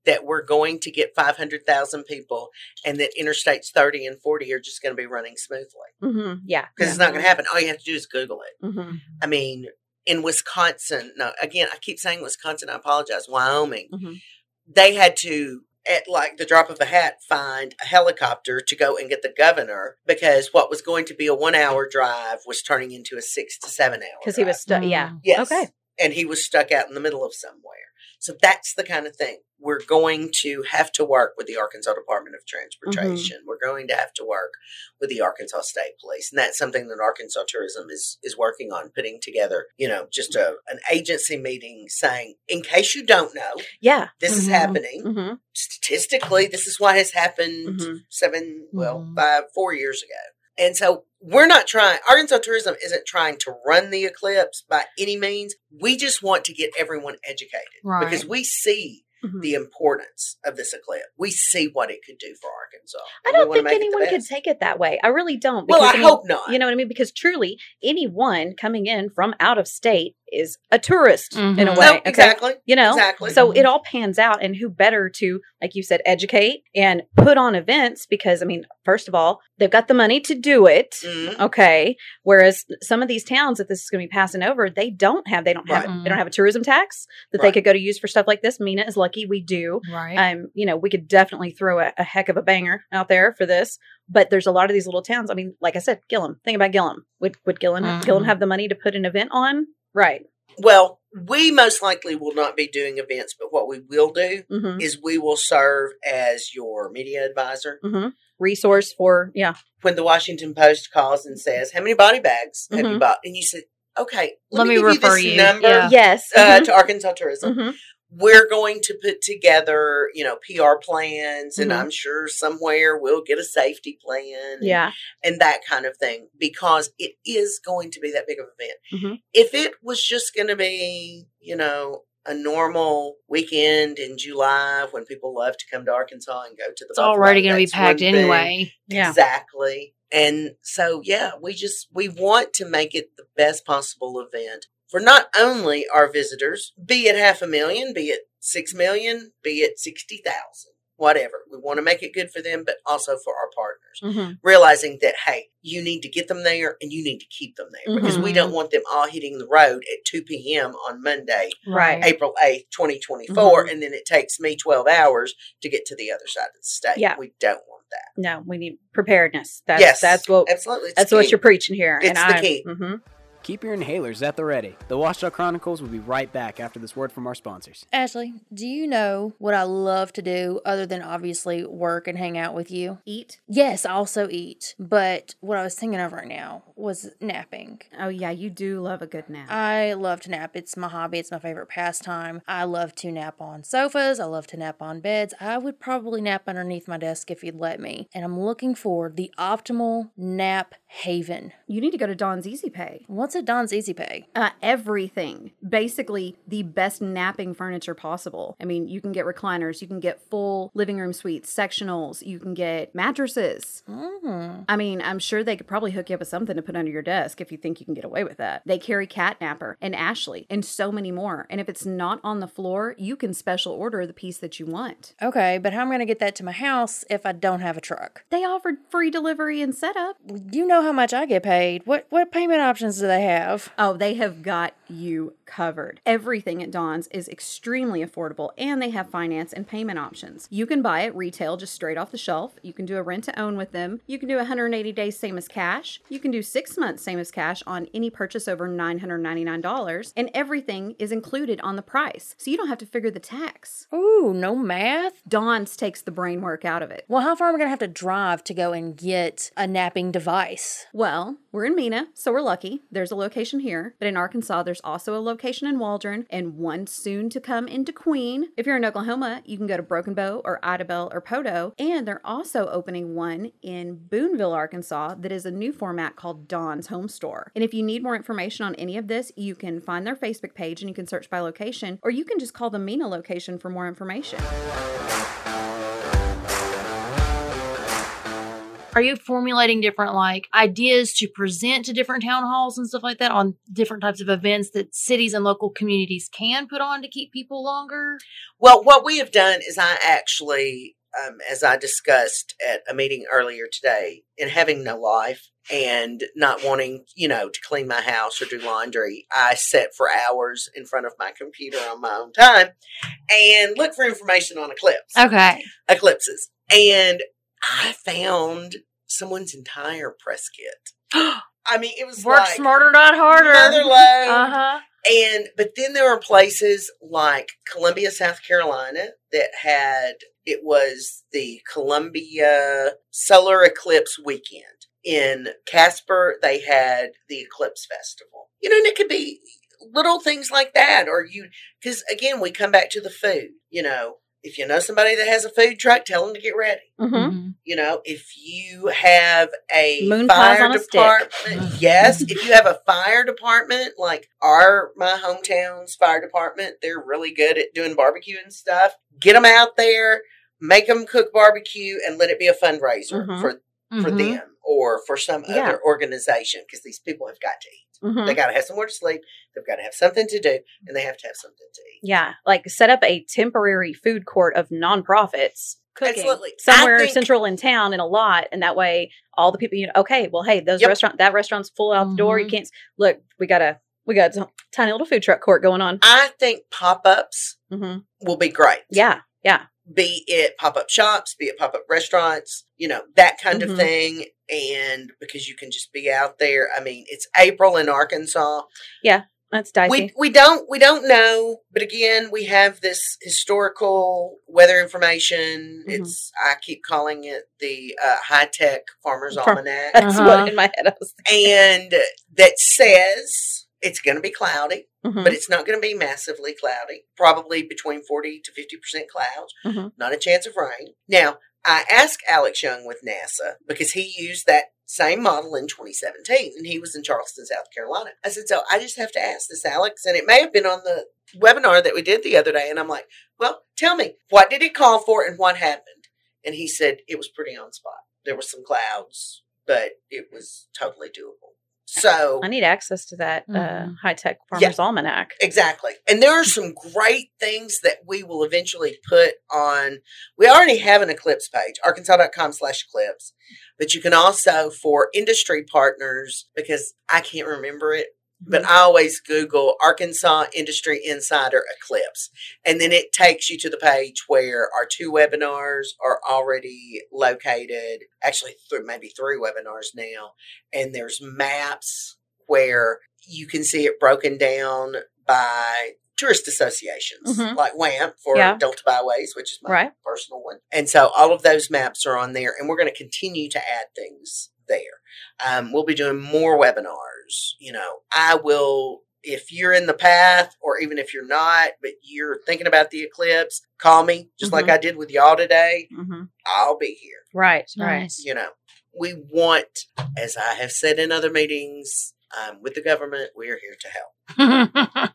that we're going to get five hundred thousand people and that interstates thirty and forty are just going to be running smoothly. Mm-hmm. Yeah. Because it's not going to happen. All you have to do is Google it. Mm-hmm. I mean, in Wisconsin, no, again, I keep saying Wisconsin, I apologize, Wyoming, Mm-hmm. they had to, at like the drop of a hat, find a helicopter to go and get the governor because what was going to be a one hour drive was turning into a six to seven hour Because he was stuck. Yeah. Yes. Okay. And he was stuck out in the middle of somewhere. So that's the kind of thing. We're going to have to work with the Arkansas Department of Transportation. Mm-hmm. We're going to have to work with the Arkansas State Police. And that's something that Arkansas Tourism is is working on, putting together, you know, just a an agency meeting saying, in case you don't know, yeah, this mm-hmm. is happening. Mm-hmm. Statistically, this is what has happened Mm-hmm. seven, well, Mm-hmm. five, four years ago. And so we're not trying, Arkansas Tourism isn't trying to run the eclipse by any means. We just want to get everyone educated Right. because we see Mm-hmm. the importance of this eclipse. We see what it could do for Arkansas. I and we don't wanna think make it the anyone could best. take it that way. I really don't. Well, because, I mean, hope not. You know what I mean? Because truly, anyone coming in from out of state is a tourist in a Mhm. way. No, okay? exactly. You know, Exactly. so it all pans out, and who better to, like you said, educate and put on events? Because I mean, first of all, they've got the money to do it. Mhm. Okay, whereas some of these towns that this is going to be passing over, they don't have. They don't have. Right. They don't have a tourism tax that they Right. could go to use for stuff like this. Mina is lucky we do. Right. Um, you know, we could definitely throw a, a heck of a banger out there for this. But there's a lot of these little towns. I mean, like I said, Gillum. Think about Gillum. Would would Gillum Mhm. Gillum have the money to put an event on? Right. Well, we most likely will not be doing events, but what we will do Mm-hmm. is we will serve as your media advisor. Mm-hmm. Resource for yeah. When the Washington Post calls and says, how many body bags have you Mhm. bought? And you said, okay, let, Let me me give refer you you. this number Yeah. Yes. uh, Mhm. to Arkansas Tourism. Mhm. We're going to put together, you know, P R plans, and Mhm. I'm sure somewhere we'll get a safety plan. And, Yeah. and that kind of thing, because it is going to be that big of an event. Mhm. If it was just going to be, you know, a normal weekend in July when people love to come to Arkansas and go to the It's already going to be that's packed one thing. anyway. Yeah. Exactly. And so, yeah, we just, we want to make it the best possible event for not only our visitors, be it half a million, be it six million, be it sixty thousand, whatever. We want to make it good for them, but also for our partners. Mhm. Realizing that, hey, you need to get them there and you need to keep them there because we Mhm. don't want them all hitting the road at two p.m. on Monday, Right. April eighth, twenty twenty-four, and then it takes me twelve hours to get to the other side of the state. Yeah. We don't want that. No, we need preparedness. That's yes. that's what Absolutely. It's that's what key. you're preaching here. It's and the I, key. Mhm. Keep your inhalers at the ready. The Washtenaw Chronicles will be right back after this word from our sponsors. Ashley, do you know what I love to do other than obviously work and hang out with you? Eat. Yes, I also eat. But what I was thinking of right now was napping. Oh yeah, you do love a good nap. I love to nap. It's my hobby. It's my favorite pastime. I love to nap on sofas. I love to nap on beds. I would probably nap underneath my desk if you'd let me. And I'm looking for the optimal nap haven. You need to go to Dawn's Easy Pay. What's a Don's Easy Pay? Uh, everything. Basically, the best napping furniture possible. I mean, you can get recliners, you can get full living room suites, sectionals, you can get mattresses. Mm. I mean, I'm sure they could probably hook you up with something to put under your desk if you think you can get away with that. They carry Cat Napper and Ashley and so many more. And if it's not on the floor, you can special order the piece that you want. Okay, but how am I going to get that to my house if I don't have a truck? They offered free delivery and setup. You know how much I get paid. What what payment options do they have? Oh, they have got you covered. Everything at Dawn's is extremely affordable, and they have finance and payment options. You can buy it retail just straight off the shelf. You can do a rent to own with them. You can do one hundred eighty days same as cash. You can do six months same as cash on any purchase over nine hundred ninety-nine dollars, and everything is included on the price, so you don't have to figure the tax. Ooh, no math? Dawn's takes the brain work out of it. Well, how far am I going to have to drive to go and get a napping device? Well, we're in Mena, so we're lucky. There's a location here. But in Arkansas, there's also a location in Waldron and one soon to come into Queen. If you're in Oklahoma, you can go to Broken Bow or Idabel or Podo. And they're also opening one in Boonville, Arkansas that is a new format called Dawn's Home Store. And if you need more information on any of this, you can find their Facebook page and you can search by location, or you can just call the Mena location for more information. Are you formulating different like ideas to present to different town halls and stuff like that on different types of events that cities and local communities can put on to keep people longer? Well, what we have done is I actually, um, as I discussed at a meeting earlier today, in having no life and not wanting, you know, to clean my house or do laundry, I sat for hours in front of my computer on my own time and looked for information on eclipse, Okay. eclipses. And I found someone's entire press kit. I mean, it was Work like smarter, not harder. mother load. Uh-huh. And, but then there were places like Columbia, South Carolina that had, it was the Columbia Solar Eclipse Weekend. In Casper, they had the Eclipse Festival. You know, and it could be little things like that. Or you, because again, we come back to the food, you know. If you know somebody that has a food truck, tell them to get ready. Mm-hmm. Mm-hmm. You know, if you have a Moon pies fire on a stick. department, yes. If you have a fire department, like our, my hometown's fire department, they're really good at doing barbecue and stuff. Get them out there, make them cook barbecue, and let it be a fundraiser Mhm. for, for Mhm. them or for some Yeah. other organization, because these people have got to eat. Mm-hmm. They got to have somewhere to sleep. They've got to have something to do, and they have to have something to eat. Yeah, like set up a temporary food court of nonprofits cooking Absolutely. somewhere I think- central in town in a lot, and that way all the people, you know, okay, well, hey, those Yep. restaurant that restaurant's full out the door. You Mhm. can't look. We got a we got a tiny little food truck court going on. I think pop-ups Mm-hmm. will be great. Yeah, yeah, Be it pop-up shops, be it pop-up restaurants, you know, that kind Mhm. of thing. And because you can just be out there. I mean, it's April in Arkansas. that's dicey. We we don't we don't know, but again, we have this historical weather information. Mhm. It's I keep calling it the uh, high-tech Farmer's Far- Almanac. that's Uh-huh. what in my head I was thinking. And that says it's going to be cloudy, Mhm. but it's not going to be massively cloudy. Probably between forty to fifty percent clouds. Mhm. Not a chance of rain. Now, I asked Alex Young with NASA because he used that same model in twenty seventeen and he was in Charleston, South Carolina. I said, so I just have to ask this, Alex, and it may have been on the webinar that we did the other day. And I'm like, well, tell me, what did it call for and what happened? And he said it was pretty on spot. There were some clouds, but it was totally doable. So I need access to that uh, Mhm. high tech Farmer's Almanac. exactly. And there are some great things that we will eventually put on. We already have an Eclipse page, arkansas.com slash Eclipse. But you can also, for industry partners, because I can't remember it, but I always Google Arkansas Industry Insider Eclipse. And then it takes you to the page where our two webinars are already located. Actually, th- maybe three webinars now. And there's maps where you can see it broken down by tourist associations, Mhm. like WAMP for Yeah. Delta Byways, which is my Right. personal one. And so all of those maps are on there, and we're going to continue to add things there. Um, we'll be doing more webinars. You know, I will, if you're in the path, or even if you're not, but you're thinking about the eclipse, call me, just like Mhm. I did with y'all today. Mhm. I'll be here. Right, right. Nice. You know, we want, as I have said in other meetings, um, with the government, we are here to help.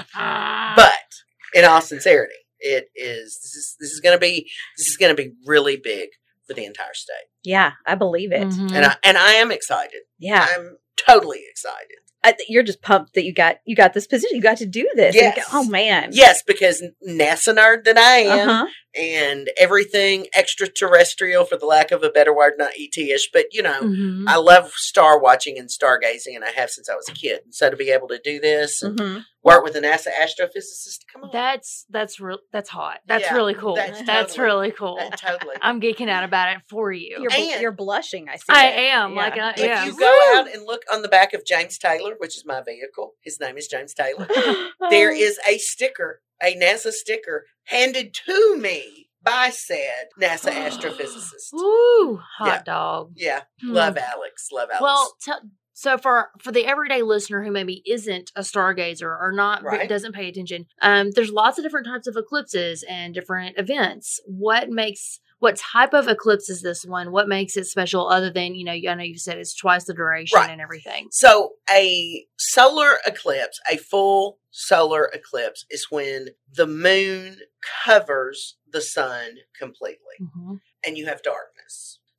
But in all sincerity, it is this is this is going to be this is going to be really big for the entire state, Yeah, I believe it. Mhm. and I and I am excited. Yeah, I'm totally excited. I, you're just pumped that you got you got this position. You got to do this. And you Yes. go, oh man. Yes, because NASA nerd that I am, Uh-huh. and everything extraterrestrial, for the lack of a better word, not E T-ish, but you know, Mhm. I love star watching and stargazing, and I have since I was a kid. And so to be able to do this and Mhm. work with a NASA astrophysicist, come on, That's that's real. That's hot. That's Yeah, really cool. that's That's, totally- really cool. that totally. I'm geeking out about it for you. You're, bl- And- you're blushing. I see. I it. am Yeah. like I, If yeah. you go out and look on the back of James Taylor, which is my vehicle, his name is James Taylor, there is a sticker, a NASA sticker, handed to me by said NASA astrophysicist. Ooh, hot Yeah. dog. Yeah, Hmm. love Alex, love Alex. Well, tell so for for the everyday listener who maybe isn't a stargazer or not Right. doesn't pay attention, um, there's lots of different types of eclipses and different events. What makes what type of eclipse is this one? What makes it special other than, you know, I know you said it's twice the duration Right. and everything. So a solar eclipse, a full solar eclipse, is when the moon covers the sun completely Mhm. and you have darkness.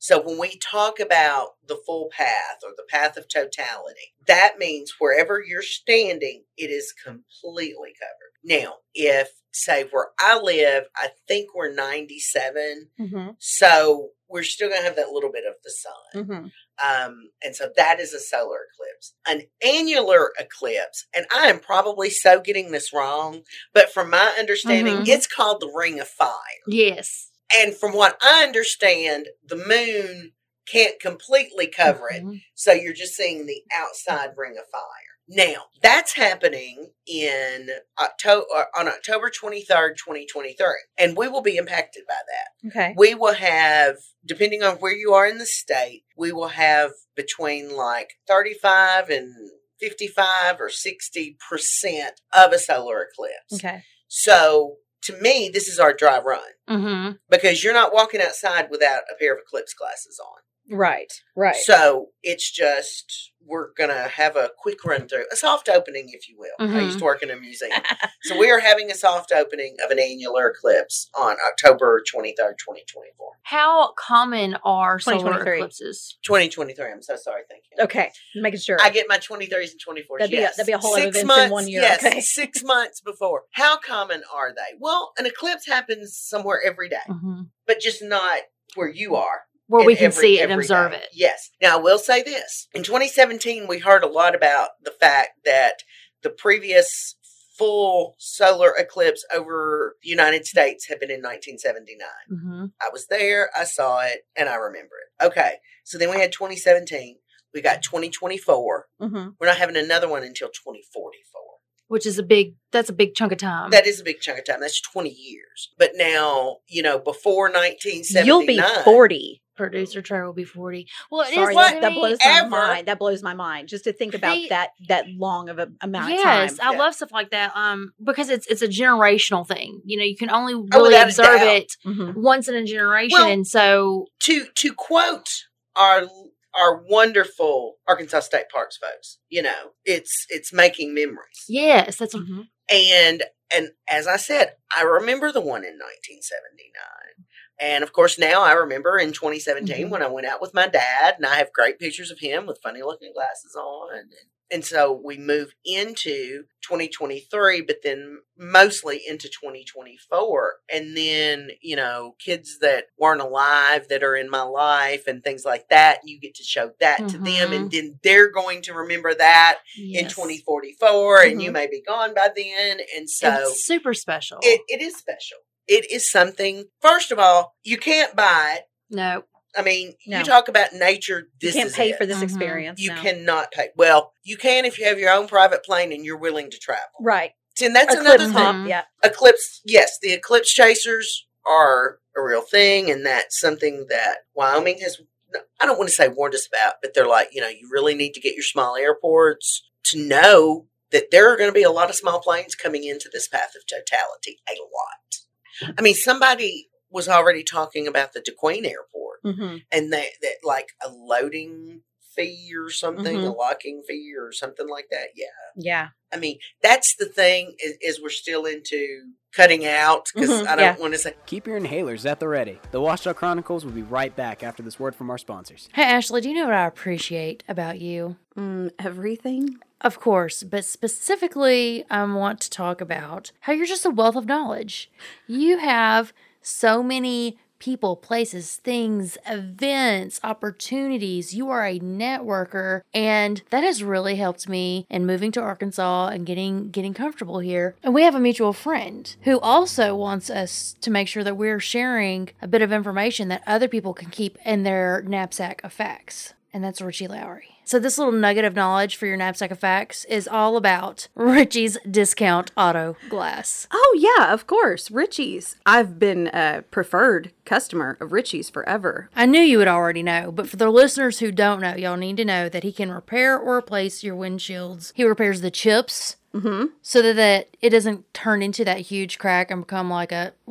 So when we talk about the full path or the path of totality, that means wherever you're standing, it is completely covered. Now, if, say, where I live, I think we're ninety-seven, Mm-hmm. so we're still going to have that little bit of the sun. Mm-hmm. Um, and so that is a solar eclipse. An annular eclipse, and I am probably so getting this wrong, but from my understanding, Mhm. it's called the Ring of Fire. Yes. And from what I understand, the moon can't completely cover it. Mhm. So you're just seeing the outside ring of fire. Now, that's happening in October, on October twenty-third, twenty twenty-three. And we will be impacted by that. Okay. We will have, depending on where you are in the state, we will have between like thirty-five and fifty-five or sixty percent of a solar eclipse. Okay. So to me, this is our dry run Mm-hmm. because you're not walking outside without a pair of eclipse glasses on. Right. Right. So it's just, we're going to have a quick run through, a soft opening, if you will. I Mhm. used to work in a museum. So we are having a soft opening of an annular eclipse on October twenty-third, twenty twenty-four. How common are solar twenty twenty-three. eclipses? twenty twenty-three, I'm so sorry, thank you. Okay. Making sure. I get my twenty-threes and twenty-fours, That'd be a- yes. that'd be a whole lot of Six events in months, one year, Yes, okay. six months before. How common are they? Well, an eclipse happens somewhere every day, Mm-hmm. but just not where you are. Where in we can every- see it and every observe day. it. Yes. Now, I will say this. In twenty seventeen, we heard a lot about the fact that the previous full solar eclipse over the United States had been in nineteen seventy-nine. Mm-hmm. I was there, I saw it, and I remember it. Okay. So then we had twenty seventeen. We got twenty twenty-four. Mm-hmm. We're not having another one until twenty forty-four. Which is a big, that's a big chunk of time. That is a big chunk of time. That's twenty years. But now, you know, before nineteen seventy-nine. You'll be forty. Producer Trey will be forty. Well, it Sorry, is what? that, to that me- blows my ever- mind. That blows my mind. Just to think about They- that that long of a amount Yes, of time. I Yeah. love stuff like that. Um, because it's it's a generational thing. You know, you can only really Oh, without a observe doubt. it Mhm. once in a generation, Well- and so to to quote our our wonderful Arkansas State Parks folks, you know, it's it's making memories. yes, that's Mhm. And and as I said, I remember the one in nineteen seventy-nine. And of course now I remember in twenty seventeen Mhm. when I went out with my dad, and I have great pictures of him with funny looking glasses on. And, and so we move into twenty twenty-three, but then mostly into twenty twenty-four. And then, you know, kids that weren't alive that are in my life and things like that, you get to show that to them. Mhm. And then they're going to remember that in yes. twenty forty-four, and you Mhm. may be gone by then. And so It's super special. it, it is special. It is something, first of all, you can't buy it. no, I mean, No. you talk about nature. You This can't is pay it. for this Mhm. experience. You no. cannot pay. Well, you can if you have your own private plane and you're willing to travel. Right. And that's Eclipse another thing. hop. thing. Yeah. Eclipse, yes, the eclipse chasers are a real thing, and that's something that Wyoming has, I don't want to say warned us about, but they're like, you know, you really need to get your small airports to know that there are going to be a lot of small planes coming into this path of totality. A lot. I mean, somebody was already talking about the DeQueen Airport, Mm-hmm. and they, that like a loading fee or something, a Mhm. locking fee or something like that. Yeah. Yeah. I mean, that's the thing is, is we're still into cutting out because Mhm, I don't yeah. want to say. Keep your inhalers at the ready. The Washtenaw Chronicles will be right back after this word from our sponsors. hey Ashley, do you know what I appreciate about you? Mm, everything. Of course, but specifically, I want to talk about how you're just a wealth of knowledge. You have so many people, places, things, events, opportunities. You are a networker, and that has really helped me in moving to Arkansas and getting getting comfortable here. And we have a mutual friend who also wants us to make sure that we're sharing a bit of information that other people can keep in their knapsack of facts. And that's Richie Lowry. So this little nugget of knowledge for your knapsack of facts is all about Richie's Discount Auto Glass. Oh, yeah, of course. Richie's. I've been a preferred customer of Richie's forever. I knew you would already know, but for the listeners who don't know, y'all need to know that he can repair or replace your windshields. He repairs the chips Mm-hmm. so that, that it doesn't turn into that huge crack and become like a, ooh,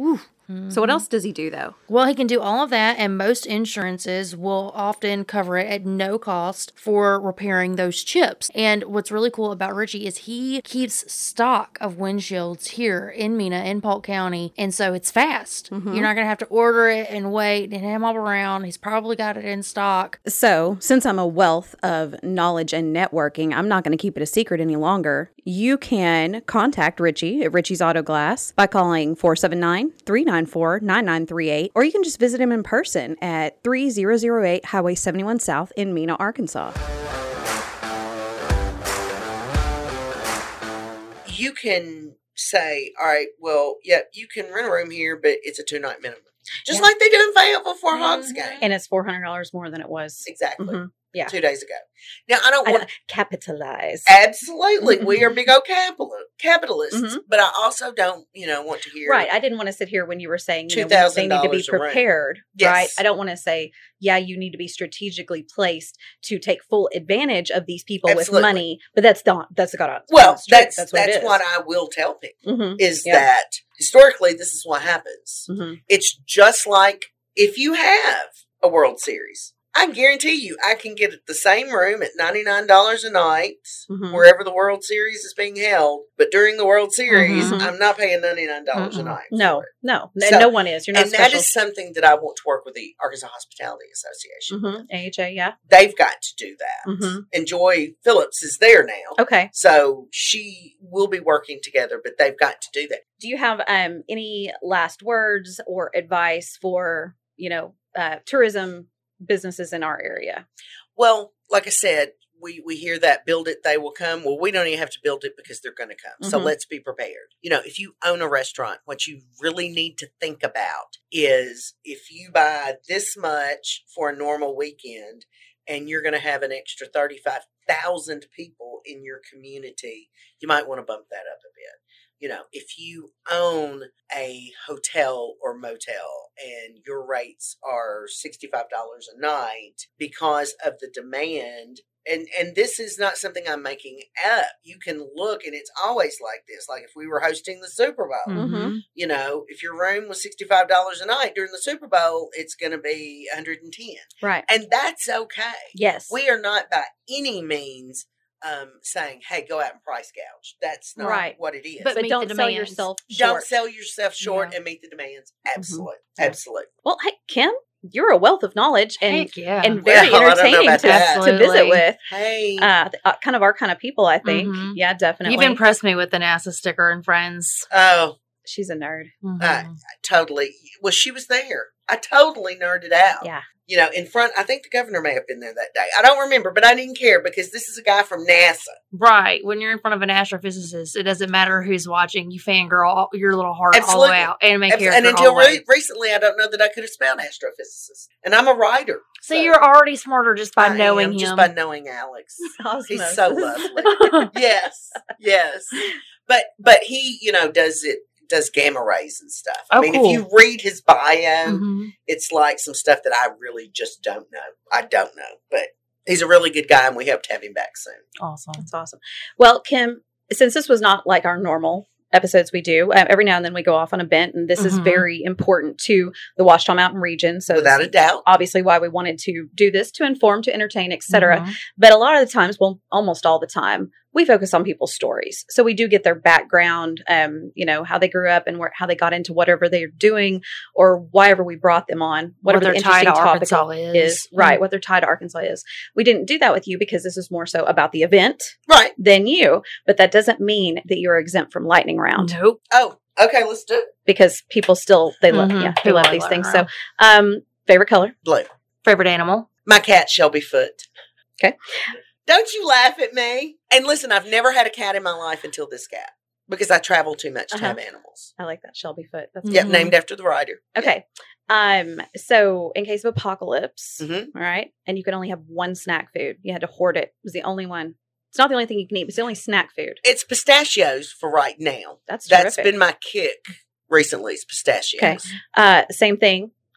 So what else does he do though? Well, he can do all of that, and most insurances will often cover it at no cost for repairing those chips. And what's really cool about Richie is he keeps stock of windshields here in Mena, in Polk County, and so it's fast. Mhm. You're not going to have to order it and wait and him all around. He's probably got it in stock. So, since I'm a wealth of knowledge and networking, I'm not going to keep it a secret any longer. You can contact Richie at Richie's Auto Glass by calling four seven nine, three nine four, nine nine three eight, or you can just visit him in person at three thousand eight Highway seventy-one South in Mena, Arkansas. You can say, all right, well, yeah, you can rent a room here, but it's a two night minimum. Just Yeah. like they do in Fayetteville for Hogs game. And it's four hundred dollars more than it was. Exactly. Mhm. Yeah. Two days ago. Now, I don't want Capitalize. absolutely. We are big old capital, capitalists, Mhm. but I also don't, you know, want to hear Right. I didn't want to sit here when you were saying, you know, they $two thousand need to be dollars a room. prepared, Yes. right? I don't want to say, yeah, you need to be strategically placed to take full advantage of these people Absolutely. with money, but that's not, that's got Well, that's that's that's that's, what it is. what I will tell people Mhm. is Yeah. that historically this is what happens. Mhm. It's just like if you have a World Series. I guarantee you, I can get the same room at ninety-nine dollars a night, Mhm. wherever the World Series is being held. But during the World Series, Mhm. I'm not paying ninety-nine dollars a Mm-mm. night. No, for it. no, So- and no one is. You're not And special. that is something that I want to work with the Arkansas Hospitality Association. Mhm. A H A, yeah. They've got to do that. Mhm. And Joy Phillips is there now. Okay. So she will be working together, but they've got to do that. Do you have um any last words or advice for, you know, uh, tourism businesses in our area? Well, like I said, we, we hear that build it, they will come. Well, we don't even have to build it because they're going to come. So Mhm. let's be prepared. You know, if you own a restaurant, what you really need to think about is if you buy this much for a normal weekend and you're going to have an extra thirty-five thousand people in your community, you might want to bump that up a bit. You know, if you own a hotel or motel and your rates are sixty-five dollars a night because of the demand, and, and this is not something I'm making up. You can look, and it's always like this. Like if we were hosting the Super Bowl, Mhm. you know, if your room was sixty-five dollars a night during the Super Bowl, it's going to be one hundred ten. Right. And that's okay. Yes. We are not by any means um, saying, hey, go out and price gouge. That's not Right. what it is. But but meet don't the sell demands. yourself short. Don't sell yourself short Yeah. and meet the demands. Mm-hmm. Absolutely. Yeah. Absolutely. Well, hey, Kim, you're a wealth of knowledge and Heck yeah. and very Well, I don't know entertaining about to, that. to visit Absolutely. with. Hey. Uh, th- uh, kind of our kind of people, I think. Mhm. Yeah, definitely. You've impressed me with the NASA sticker and friends. oh, She's a nerd. Mhm. I totally. Well, she was there. I totally nerded out. Yeah. You know, in front, I think the governor may have been there that day. I don't remember, but I didn't care because this is a guy from NASA. Right. When you're in front of an astrophysicist, it doesn't matter who's watching. You fangirl all, your little heart all the Absolutely. way out. And make Abs- character And all until the way. re- recently, I don't know that I could have spelled astrophysicist. And I'm a writer. So you're already smarter just by I knowing am, him. just by knowing Alex. He's Osmosis. so lovely. yes, yes. But but he, you know, does it does gamma rays and stuff. I Oh, mean, cool. if you read his bio, Mhm. it's like some stuff that I really just don't know. I don't know, but he's a really good guy, and we hope to have him back soon. Awesome. That's awesome. Well, Kim, since this was not like our normal episodes we do, uh, every now and then we go off on a bent, and this is Mhm. very important to the Ouachita Mountain region. So Without this a doubt. obviously why we wanted to do this, to inform, to entertain, et cetera. Mhm. But a lot of the times, well, almost all the time, we focus on people's stories. So we do get their background, um, you know, how they grew up and where, how they got into whatever they're doing or whatever we brought them on, What whatever their the tie interesting to topic Arkansas is, is. right, what their tie to Arkansas is. We didn't do that with you because this is more so about the event Right. than you, but that doesn't mean that you're exempt from lightning round Nope. Oh, okay, let's do it. because people still, they love, Mhm. yeah, they People love like these lightning things. So, um, favorite color? Blue. Favorite animal? My cat, Shelby Foot. Okay. Don't you laugh at me. And listen, I've never had a cat in my life until this cat because I travel too much to Uh-huh. have animals. I like that Shelby Foot. That's Yep, Mhm. named after the writer. Okay. Um, so in case of apocalypse, Mhm. all right, and you could only have one snack food. You had to hoard it. It was the only one. It's not the only thing you can eat, but it's the only snack food. It's pistachios for right now. That's That's terrific. been my kick recently, is pistachios. Okay. Uh, same thing.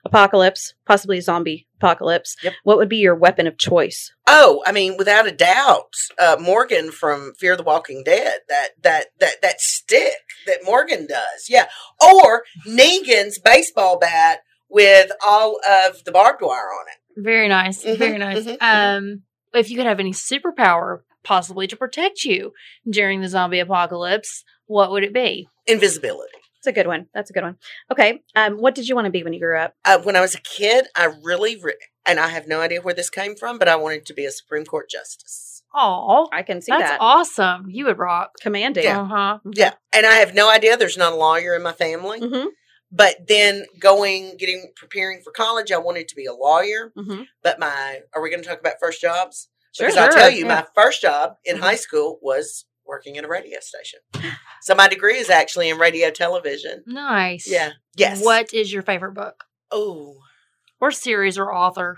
apocalypse, possibly a zombie apocalypse. Yep. What would be your weapon of choice? Oh, I mean, without a doubt, uh, Morgan from Fear the Walking Dead. That that that that stick that Morgan does, yeah. Or Negan's baseball bat with all of the barbed wire on it. Very nice. Mhm, Very nice. mhm, um, if you could have any superpower, possibly to protect you during the zombie apocalypse, what would it be? Invisibility. It's a good one. That's a good one. Okay. Um, what did you want to be when you grew up? Uh, when I was a kid, I really, re- and I have no idea where this came from, but I wanted to be a Supreme Court justice. Oh, I can see that's that. awesome. You would rock. Commanding. Yeah. Uh huh. Yeah, and I have no idea. There's not a lawyer in my family. Mm-hmm. But then going, getting, preparing for college, I wanted to be a lawyer. Mm-hmm. But my, are we going to talk about first jobs? Sure. Because I'll Sure, tell you, yeah. my first job in Mhm. high school was working at a radio station. So my degree is actually in radio television. Nice. Yeah. Yes. What is your favorite book Oh, or series or author?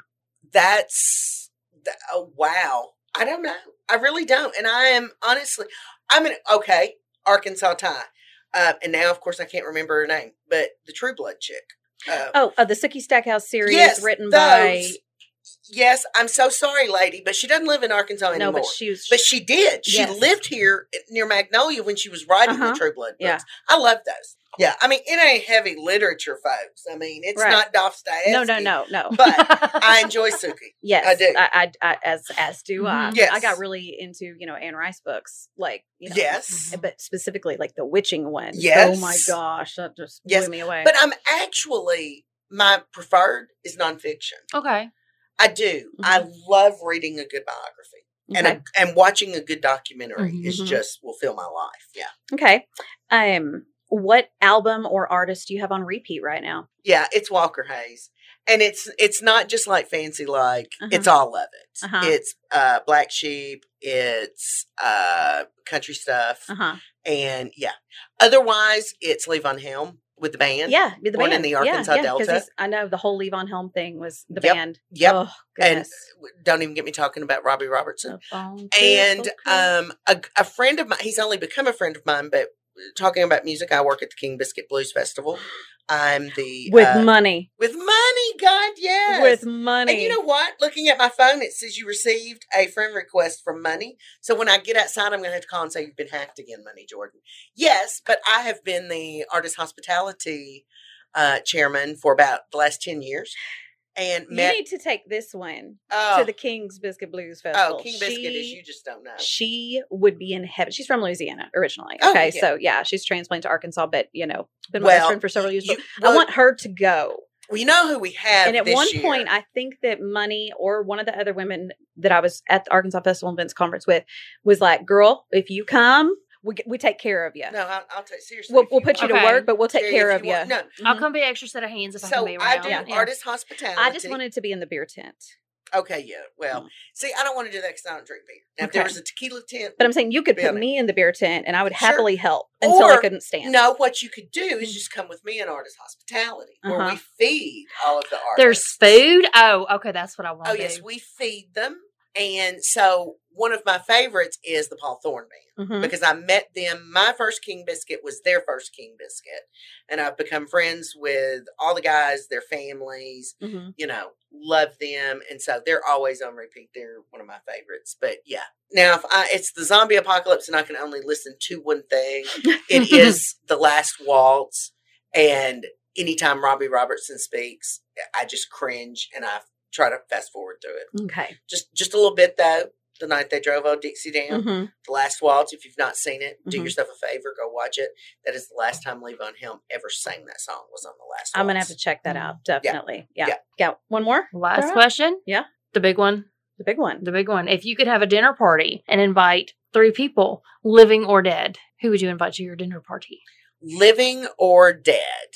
that's, that, oh, wow. I don't know. I really don't. And I am honestly, I'm in, okay, Arkansas Tie. Uh, and now, of course, I can't remember her name, but the True Blood chick. Uh, Oh, uh, the Sookie Stackhouse series yes, written those. by. Yes, I'm so sorry, lady, but she doesn't live in Arkansas anymore. No, but she was. But she did. She Yes. lived here near Magnolia when she was writing Uh-huh. the True Blood books. Yeah. I love those. Yeah, I mean, it ain't heavy literature, folks. I mean, it's Right. not Dostoevsky. no, no, no, no. But I enjoy Suki. Yes, I do. I, I, I as as do I. Mhm. Yes. I got really into you know Anne Rice books, like you know, Yes. but specifically like the witching one. Yes. Oh my gosh, that just Yes. blew me away. But I'm actually, my preferred is nonfiction. Okay. I do. I love reading a good biography. And okay. a, and watching a good documentary Mhm. is Mhm. just will fill my life. Yeah. okay. Um, what album or artist do you have on repeat right now? Yeah, it's Walker Hayes. And it's it's not just like fancy like, Uh-huh. it's all of it. Uh-huh. It's uh Black Sheep, it's uh country stuff. Uh huh. And yeah. Otherwise it's Levon Helm with the band. Yeah, be the One band in the Yeah, Arkansas yeah, 'cause Delta. he's- I know the whole Levon Helm thing was the Yep. band. Yep. Oh, And goodness. don't even get me talking about Robbie Robertson. Up on And Crystal Creek. um a, a friend of mine, he's only become a friend of mine, but talking about music, I work at the King Biscuit Blues Festival. I'm the with uh, money, with money, God, yes. with money. And you know what? Looking at my phone, it says you received a friend request from Money. So when I get outside, I'm going to have to call and say, you've been hacked again, Money Jordan. Yes, but I have been the artist hospitality uh, chairman for about the last ten years. And you met, need to take this one oh, to the King's Biscuit Blues Festival. oh, King Biscuit is She- you just don't know. She would be in heaven. She's from Louisiana originally. Oh, Okay, yeah. so yeah, she's transplanted to Arkansas, but you know, been my Well, best friend for several years. You, but well, I want her to go. well, you know who we have And at this one year? point, I think that Money or one of the other women that I was at the Arkansas Festival Events Conference with was like, "Girl, if you come, we we take care of you. No, I'll, I'll take seriously. We'll, if we'll you put you want- to Okay. work, but we'll take if care you of you." want- No, I'll Mhm. come be an extra set of hands if I so can be I around. do Yeah. artist hospitality. I just wanted to be in the beer tent. Okay, yeah. Well, Mm. see, I don't want to do that because I don't drink beer. Now, if Okay. there was a tequila tent, But I'm saying you could Be put on it. me in the beer tent, and I would Sure. happily help until I Or- couldn't stand. no, what you could do is just come with me in artist hospitality, where Uh-huh. we feed all of the artists. There's food. Oh, okay, that's what I want. Oh to yes, do. we feed them, and so one of my favorites is the Paul Thorne Band. Mhm. Because I met them. My first King Biscuit was their first King Biscuit. And I've become friends with all the guys, their families, Mhm. you know, love them. And so they're always on repeat. They're one of my favorites. But yeah. Now, if I, it's the zombie apocalypse and I can only listen to one thing, it is The Last Waltz. And anytime Robbie Robertson speaks, I just cringe and I try to fast forward through it. Okay. Just, just a little bit though. The night they drove old Dixie down. Mhm. The Last Waltz, if you've not seen it, do Mhm. yourself a favor, go watch it. That is the last time Levon Helm ever sang that song, was on The Last I'm gonna Waltz. have to check that out. Definitely. Yeah. Yeah. Yeah. One more. Last Sarah? question. Yeah. The big one. The big one. The big one. If you could have a dinner party and invite three people, living or dead, who would you invite to your dinner party? Living or dead,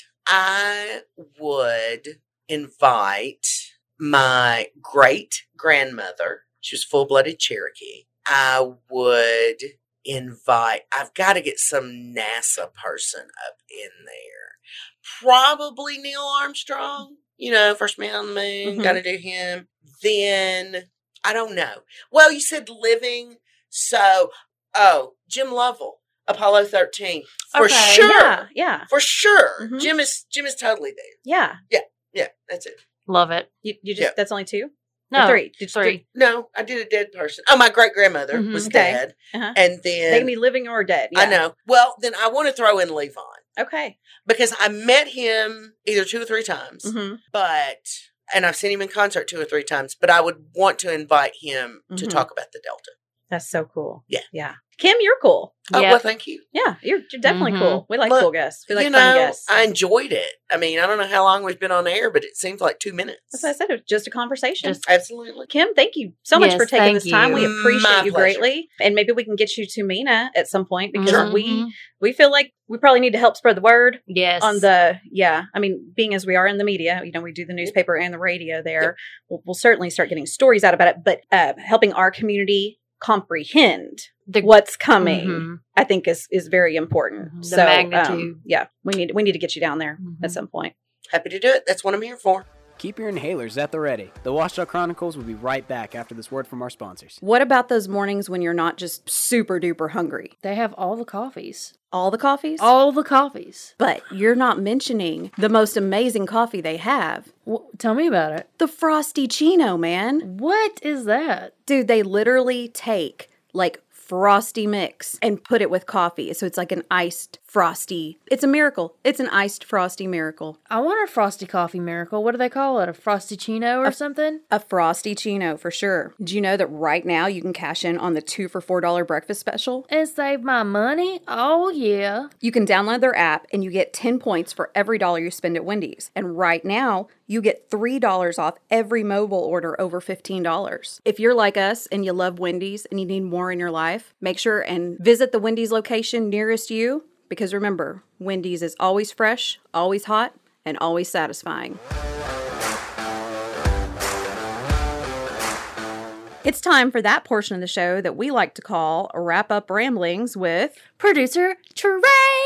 I would invite my great grandmother. She was full blooded Cherokee. I would invite, I've got to get some NASA person up in there. Probably Neil Armstrong, you know, first man on the moon, Mhm. got to do him. Then, I don't know. Well, you said living. So, oh, Jim Lovell, Apollo thirteen. For Okay, sure. Yeah. Yeah. For sure. Mhm. Jim is Jim is totally there. Yeah. Yeah. Yeah, that's it. Love it. You, you just Yeah. that's only two? No, Or three. Did, three. No, I did a dead person. Oh, my great grandmother Mhm. was Okay. dead, Uh-huh. and They then can be living or dead. I yeah. know. Well, then I want to throw in Levon Okay. because I met him either two or three times, Mm-hmm. but and I've seen him in concert two or three times. But I would want to invite him to Mhm. talk about the Delta. That's so cool. Yeah. Yeah. Kim, you're cool. Oh, Yep. well, thank you. Yeah, you're, you're definitely Mhm. cool. We like Look, cool guests. We like you fun know, guests. I enjoyed it. I mean, I don't know how long we've been on air, but it seems like two minutes. That's what I said. It was just a conversation. Just- Absolutely. Kim, thank you so much Yes, for taking thank this time. you. We appreciate My you pleasure. greatly. And maybe we can get you to Mina at some point because Mhm. we we feel like we probably need to help spread the word Yes. on the yeah. I mean, being as we are in the media, you know, we do the newspaper and the radio there. Yep. We'll, we'll certainly start getting stories out about it. But uh, helping our community comprehend the what's coming, Mhm. I think is is very important. Mhm. The So, magnitude. um, yeah, we need we need to get you down there Mhm. at some point. Happy to do it. That's what I'm here for. Keep your inhalers at the ready. The Washtenaw Chronicles will be right back after this word from our sponsors. What about those mornings when you're not just super duper hungry? They have all the coffees. All the coffees? All the coffees. But you're not mentioning the most amazing coffee they have. W- tell me about it. The Frosty Chino, man. What is that? Dude, they literally take like Frosty mix and put it with coffee. So it's like an iced Frosty. It's a miracle. It's an iced Frosty miracle. I want a frosty coffee miracle. What do they call it? A frosty chino or something? A Frosty Chino for sure. Do you know that right now you can cash in on the two for four dollar breakfast special? And save my money? Oh, yeah. You can download their app and you get ten points for every dollar you spend at Wendy's. And right now, you get three dollars off every mobile order over fifteen dollars. If you're like us and you love Wendy's and you need more in your life, make sure and visit the Wendy's location nearest you because remember, Wendy's is always fresh, always hot, and always satisfying. It's time for that portion of the show that we like to call Wrap Up Ramblings with. Producer Trey.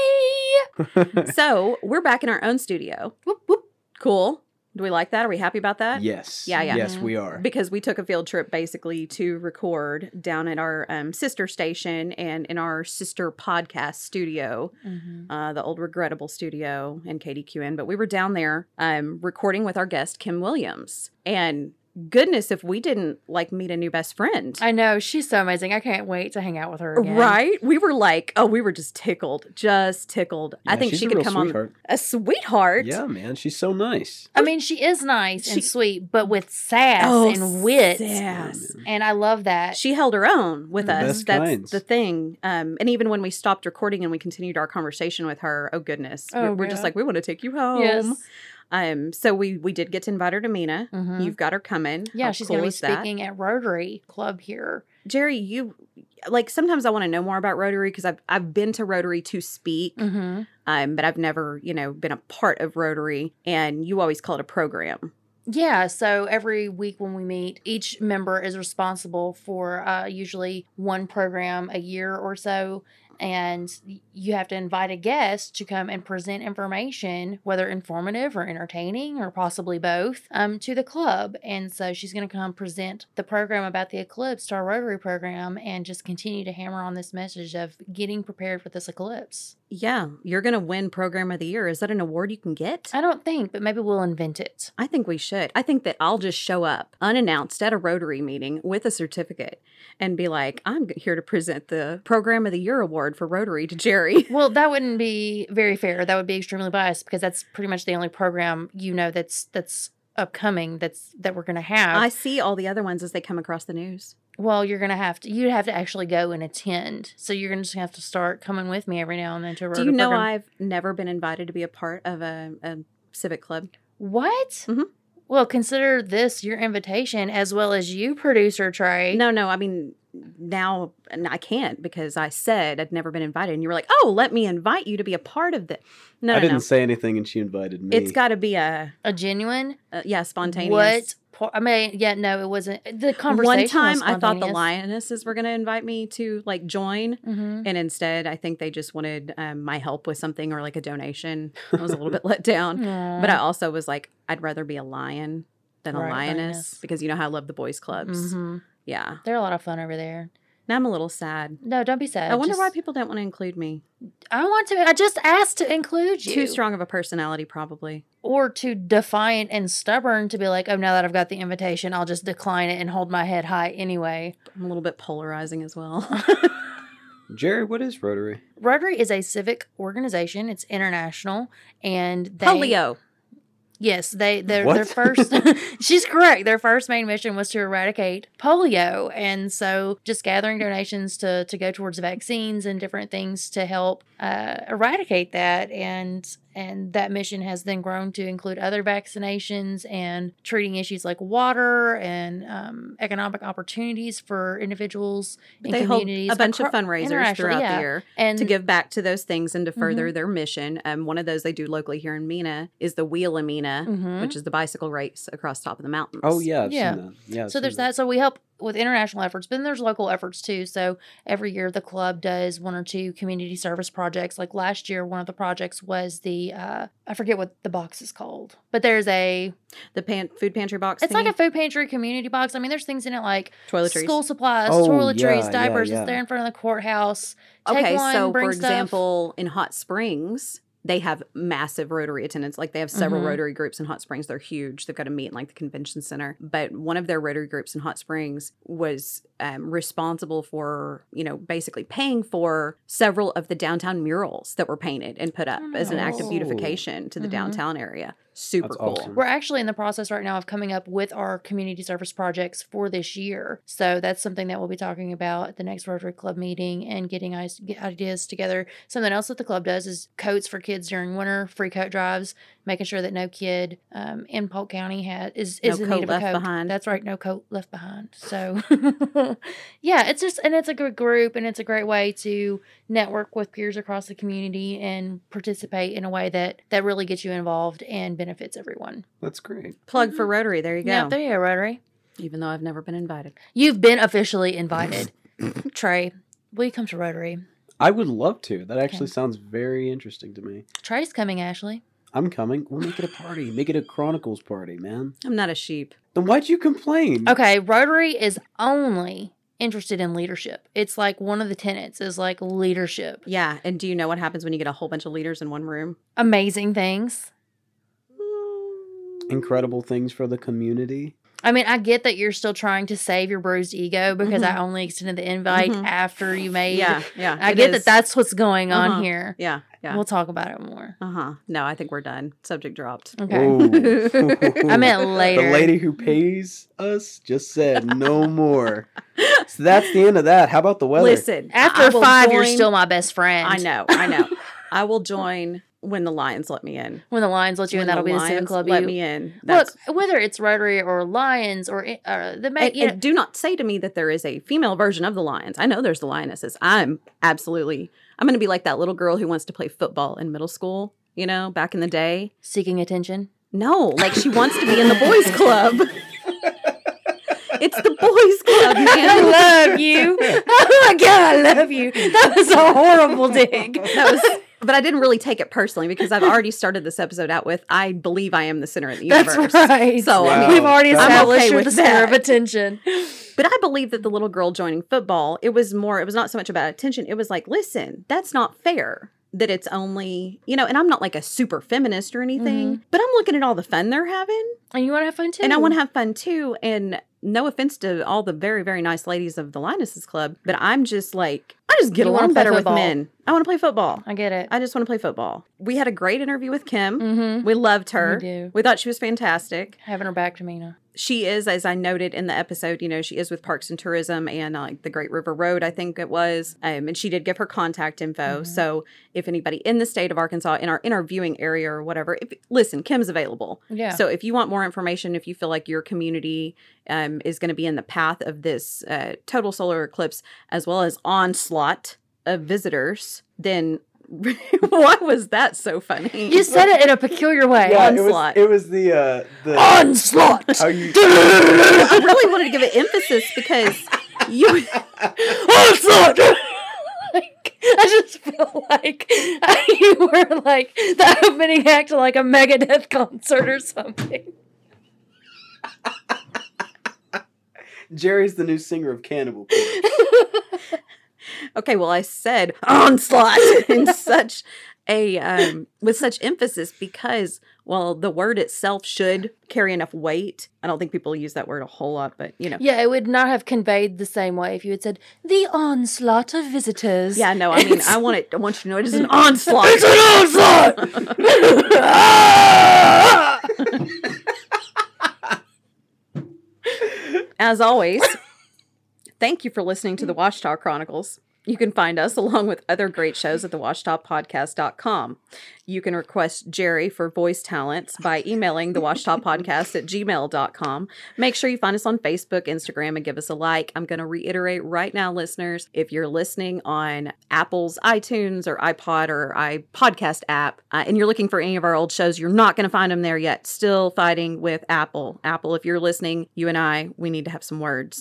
So, we're back in our own studio. Whoop, whoop. Cool. Do we like that? Are we happy about that? Yes. Yeah, yeah. Yes, we are. Because we took a field trip basically to record down at our um, sister station and in our sister podcast studio, Mm-hmm. uh, the old Regrettable studio in K D Q N. But we were down there um, recording with our guest, Kim Williams. And goodness, if we didn't like meet a new best friend. I know. She's so amazing. I can't wait to hang out with her again. Right? We were like, oh, we were just tickled, just tickled. I Yeah, think she's she a could real come sweetheart. on a sweetheart. Yeah, man, she's so nice. I mean, she is nice She- and sweet, but with sass Oh, and wit. sass. And I love that. She held her own with The us. best That's kinds. the thing. Um, and even when we stopped recording and we continued our conversation with her, oh goodness, Oh, we're, we're just yeah. like, we want to take you home. Yes. Um, so we we did get to invite her to Mina. Mhm. You've got her coming. Yeah, How she's cool going to be is that? speaking at Rotary Club here. Jerry, you like sometimes I want to know more about Rotary because I've I've been to Rotary to speak, Mm-hmm. um, but I've never you know been a part of Rotary. And you always call it a program. Yeah, so every week when we meet, each member is responsible for uh, usually one program a year or so. And y- you have to invite a guest to come and present information, whether informative or entertaining or possibly both, um, to the club. And so she's going to come present the program about the eclipse to our Rotary program and just continue to hammer on this message of getting prepared for this eclipse. Yeah, you're gonna win Program of the Year. Is that an award you can get? I don't think, but maybe we'll invent it. I think we should. I think that I'll just show up unannounced at a Rotary meeting with a certificate and be like, I'm here to present the Program of the Year award for Rotary to Jerry. Well, that wouldn't be very fair. That would be extremely biased because that's pretty much the only program you know that's that's upcoming that's that we're going to have. I see all the other ones as they come across the news. well, you're going to have to you'd have to actually go and attend. So you're going to just have to start coming with me every now and then to a Do Rotary you know program. I've never been invited to be a part of a, a civic club? What? Mhm. Well, consider this your invitation as well as you, producer Trey. No, no. I mean, now and I can't because I said I'd never been invited. And you were like, oh, let me invite you to be a part of this. No, I no, didn't no. say anything and she invited me. It's got to be a, A genuine? a, yeah, spontaneous. What? po- I mean, yeah, no, it wasn't. The conversation One was time I thought the spontaneous. Lionesses were going to invite me to like join. Mhm. And instead, I think they just wanted um, my help with something or like a donation. I was a little bit let down. Aw. But I also was like, I'd rather be a lion than a Right, lioness lioness. because you know how I love the boys clubs. Mhm. Yeah. They're a lot of fun over there. Now I'm a little sad. No, don't be sad. I wonder Just- why people don't want to include me. I want to. I just asked to include you. Too strong of a personality, probably. Or too defiant and stubborn to be like, oh, now that I've got the invitation, I'll just decline it and hold my head high anyway. I'm a little bit polarizing as well. Jerry, what is Rotary? Rotary is a civic organization. It's international, and they Polio. Yes, they their What? their first. She's correct. Their first main mission was to eradicate polio, and so just gathering donations to to go towards vaccines and different things to help uh, eradicate that, and and that mission has then grown to include other vaccinations and treating issues like water and um, economic opportunities for individuals in They hold communities. a bunch of acro- fundraisers internationally, throughout yeah. the year and to give back to those things and to further Mhm. their mission. Um, one of those they do locally here in Mena is the Wheel of Mena, Mhm. which is the bicycle race across top of the mountains. Oh, yeah, I've Yeah. seen that. Yeah, I've So seen there's that. So we help with international efforts, but then there's local efforts too. So every year the club does one or two community service projects. Like last year, one of the projects was the uh, I forget what the box is called, but there's a The pan- food pantry box. it's like a thingy? food pantry community box. I mean, there's things in it like toiletries. school supplies, Oh, toiletries, yeah, diapers. yeah, It's there yeah. in front of the courthouse. Take Okay, one, so bring for stuff. example, in Hot Springs, they have massive Rotary attendance. Like they have several Mhm. Rotary groups in Hot Springs. They're huge. They've got to meet in like the convention center. But one of their Rotary groups in Hot Springs was um, responsible for, you know, basically paying for several of the downtown murals that were painted and put up as an act of Oh. beautification to the Mhm. downtown area. Super That's cool. awesome. We're actually in the process right now of coming up with our community service projects for this year. So that's something that we'll be talking about at the next Rotary Club meeting and getting is- get ideas together. Something else that the club does is coats for kids during winter, free coat drives, making sure that no kid um, in Polk County has is, No is in coat need of a left coat. behind. That's right, no coat left behind. So yeah, it's just, and it's a good group and it's a great way to network with peers across the community and participate in a way that, that really gets you involved and benefits everyone. That's great. Plug for Rotary. There you go. Yeah, there you go, Rotary. Even though I've never been invited. You've been officially invited. Trey, will you come to Rotary? I would love to. That actually Okay. sounds very interesting to me. Trey's coming, Ashley. I'm coming. We'll make it a party. Make it a Chronicles party, man. I'm not a sheep. Then why'd you complain? Okay, Rotary is only interested in leadership. It's like one of the tenets is like leadership. Yeah. And do you know what happens when you get a whole bunch of leaders in one room? Amazing things. Incredible things for the community. I mean, I get that you're still trying to save your bruised ego because I only extended the invite Mhm. after you made. Yeah. Yeah. I it get is. that that's what's going on Uh-huh. here. Yeah. Yeah. We'll talk about it more. Uh huh. No, I think we're done. Subject dropped. Okay. Whoa. I meant later. The lady who pays us just said no more. So that's the end of that. How about the weather? Listen, I After will five, you're join- still my best friend. I know. I know. I will join when the Lions let me in. When the Lions let you in, When that'll be the Civic Lions Club. Let you. me in. Look, That's, whether it's Rotary or Lions or uh, the ma- and, you know, and do not say to me that there is a female version of the Lions. I know there's the Lionesses. I'm absolutely. I'm going to be like that little girl who wants to play football in middle school. You know, back in the day. seeking attention. No, like she wants to be in the boys' club. It's the boys' club, man. I love you. Oh my god, I love you. That was a horrible dig. That was, but I didn't really take it personally because I've already started this episode out with I believe I am the center of the universe. That's right. So I Wow. mean, We've already I'm established okay you're with the center of that. attention. But I believe that the little girl joining football, it was more, it was not so much about attention. It was like, listen, that's not fair that it's only, you know, and I'm not like a super feminist or anything, but I'm looking at all the fun they're having And you want to have fun too. and I want to have fun too. And no offense to all the very, very nice ladies of the Lionesses Club, but I'm just like, I just get You wanna along play better football. with men. I want to play football. I get it. I just want to play football. We had a great interview with Kim. Mm-hmm. We loved her. We do. We thought she was fantastic. Having her back to Mina. She is, as I noted in the episode, you know, she is with Parks and Tourism and uh, like the Great River Road, I think it was. Um, and she did give her contact info. Mhm. So if anybody in the state of Arkansas, in our interviewing area or whatever, if, listen, Kim's available. Yeah. So if you want more information, if you feel like your community um, is going to be in the path of this uh, total solar eclipse, as well as onslaught of visitors, then why was that so funny? you said it in a peculiar way. Yeah, it was, Onslaught. it was the uh, the Onslaught. how you I really wanted to give it emphasis because you. Onslaught. Like, I just feel like you were like the opening act of like a Megadeth concert or something. Jerry's the new singer of Cannibal Corpse. Okay, well, I said onslaught in such a um, with such emphasis because, well, the word itself should carry enough weight. I don't think people use that word a whole lot, but you know. Yeah, it would not have conveyed the same way if you had said the onslaught of visitors. Yeah, no, I mean, I want it. I want you to know it is an onslaught. It's an onslaught. As always, thank you for listening to the Watchtalk Chronicles. You can find us along with other great shows at the watchtalk podcast dot com. You can request Jerry for voice talents by emailing the watchtalk podcast at gmail dot com. Make sure you find us on Facebook, Instagram, and give us a like. I'm going to reiterate right now, listeners, if you're listening on Apple's iTunes or iPod or iPodcast app, uh, and you're looking for any of our old shows, you're not going to find them there yet. Still fighting with Apple. Apple, if you're listening, you and I, we need to have some words.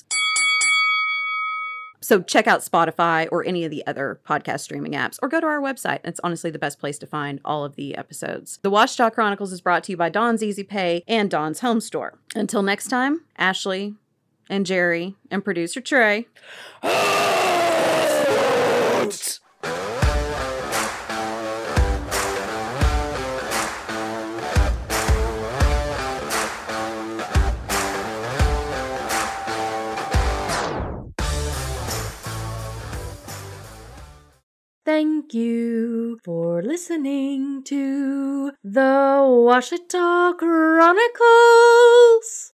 So check out Spotify or any of the other podcast streaming apps, or go to our website. It's honestly the best place to find all of the episodes. The Watchtalk Chronicles is brought to you by Dawn's Easy Pay and Dawn's Home Store. Until next time, Ashley and Jerry and producer Trey. Thank you for listening to the Watchtalk Chronicles.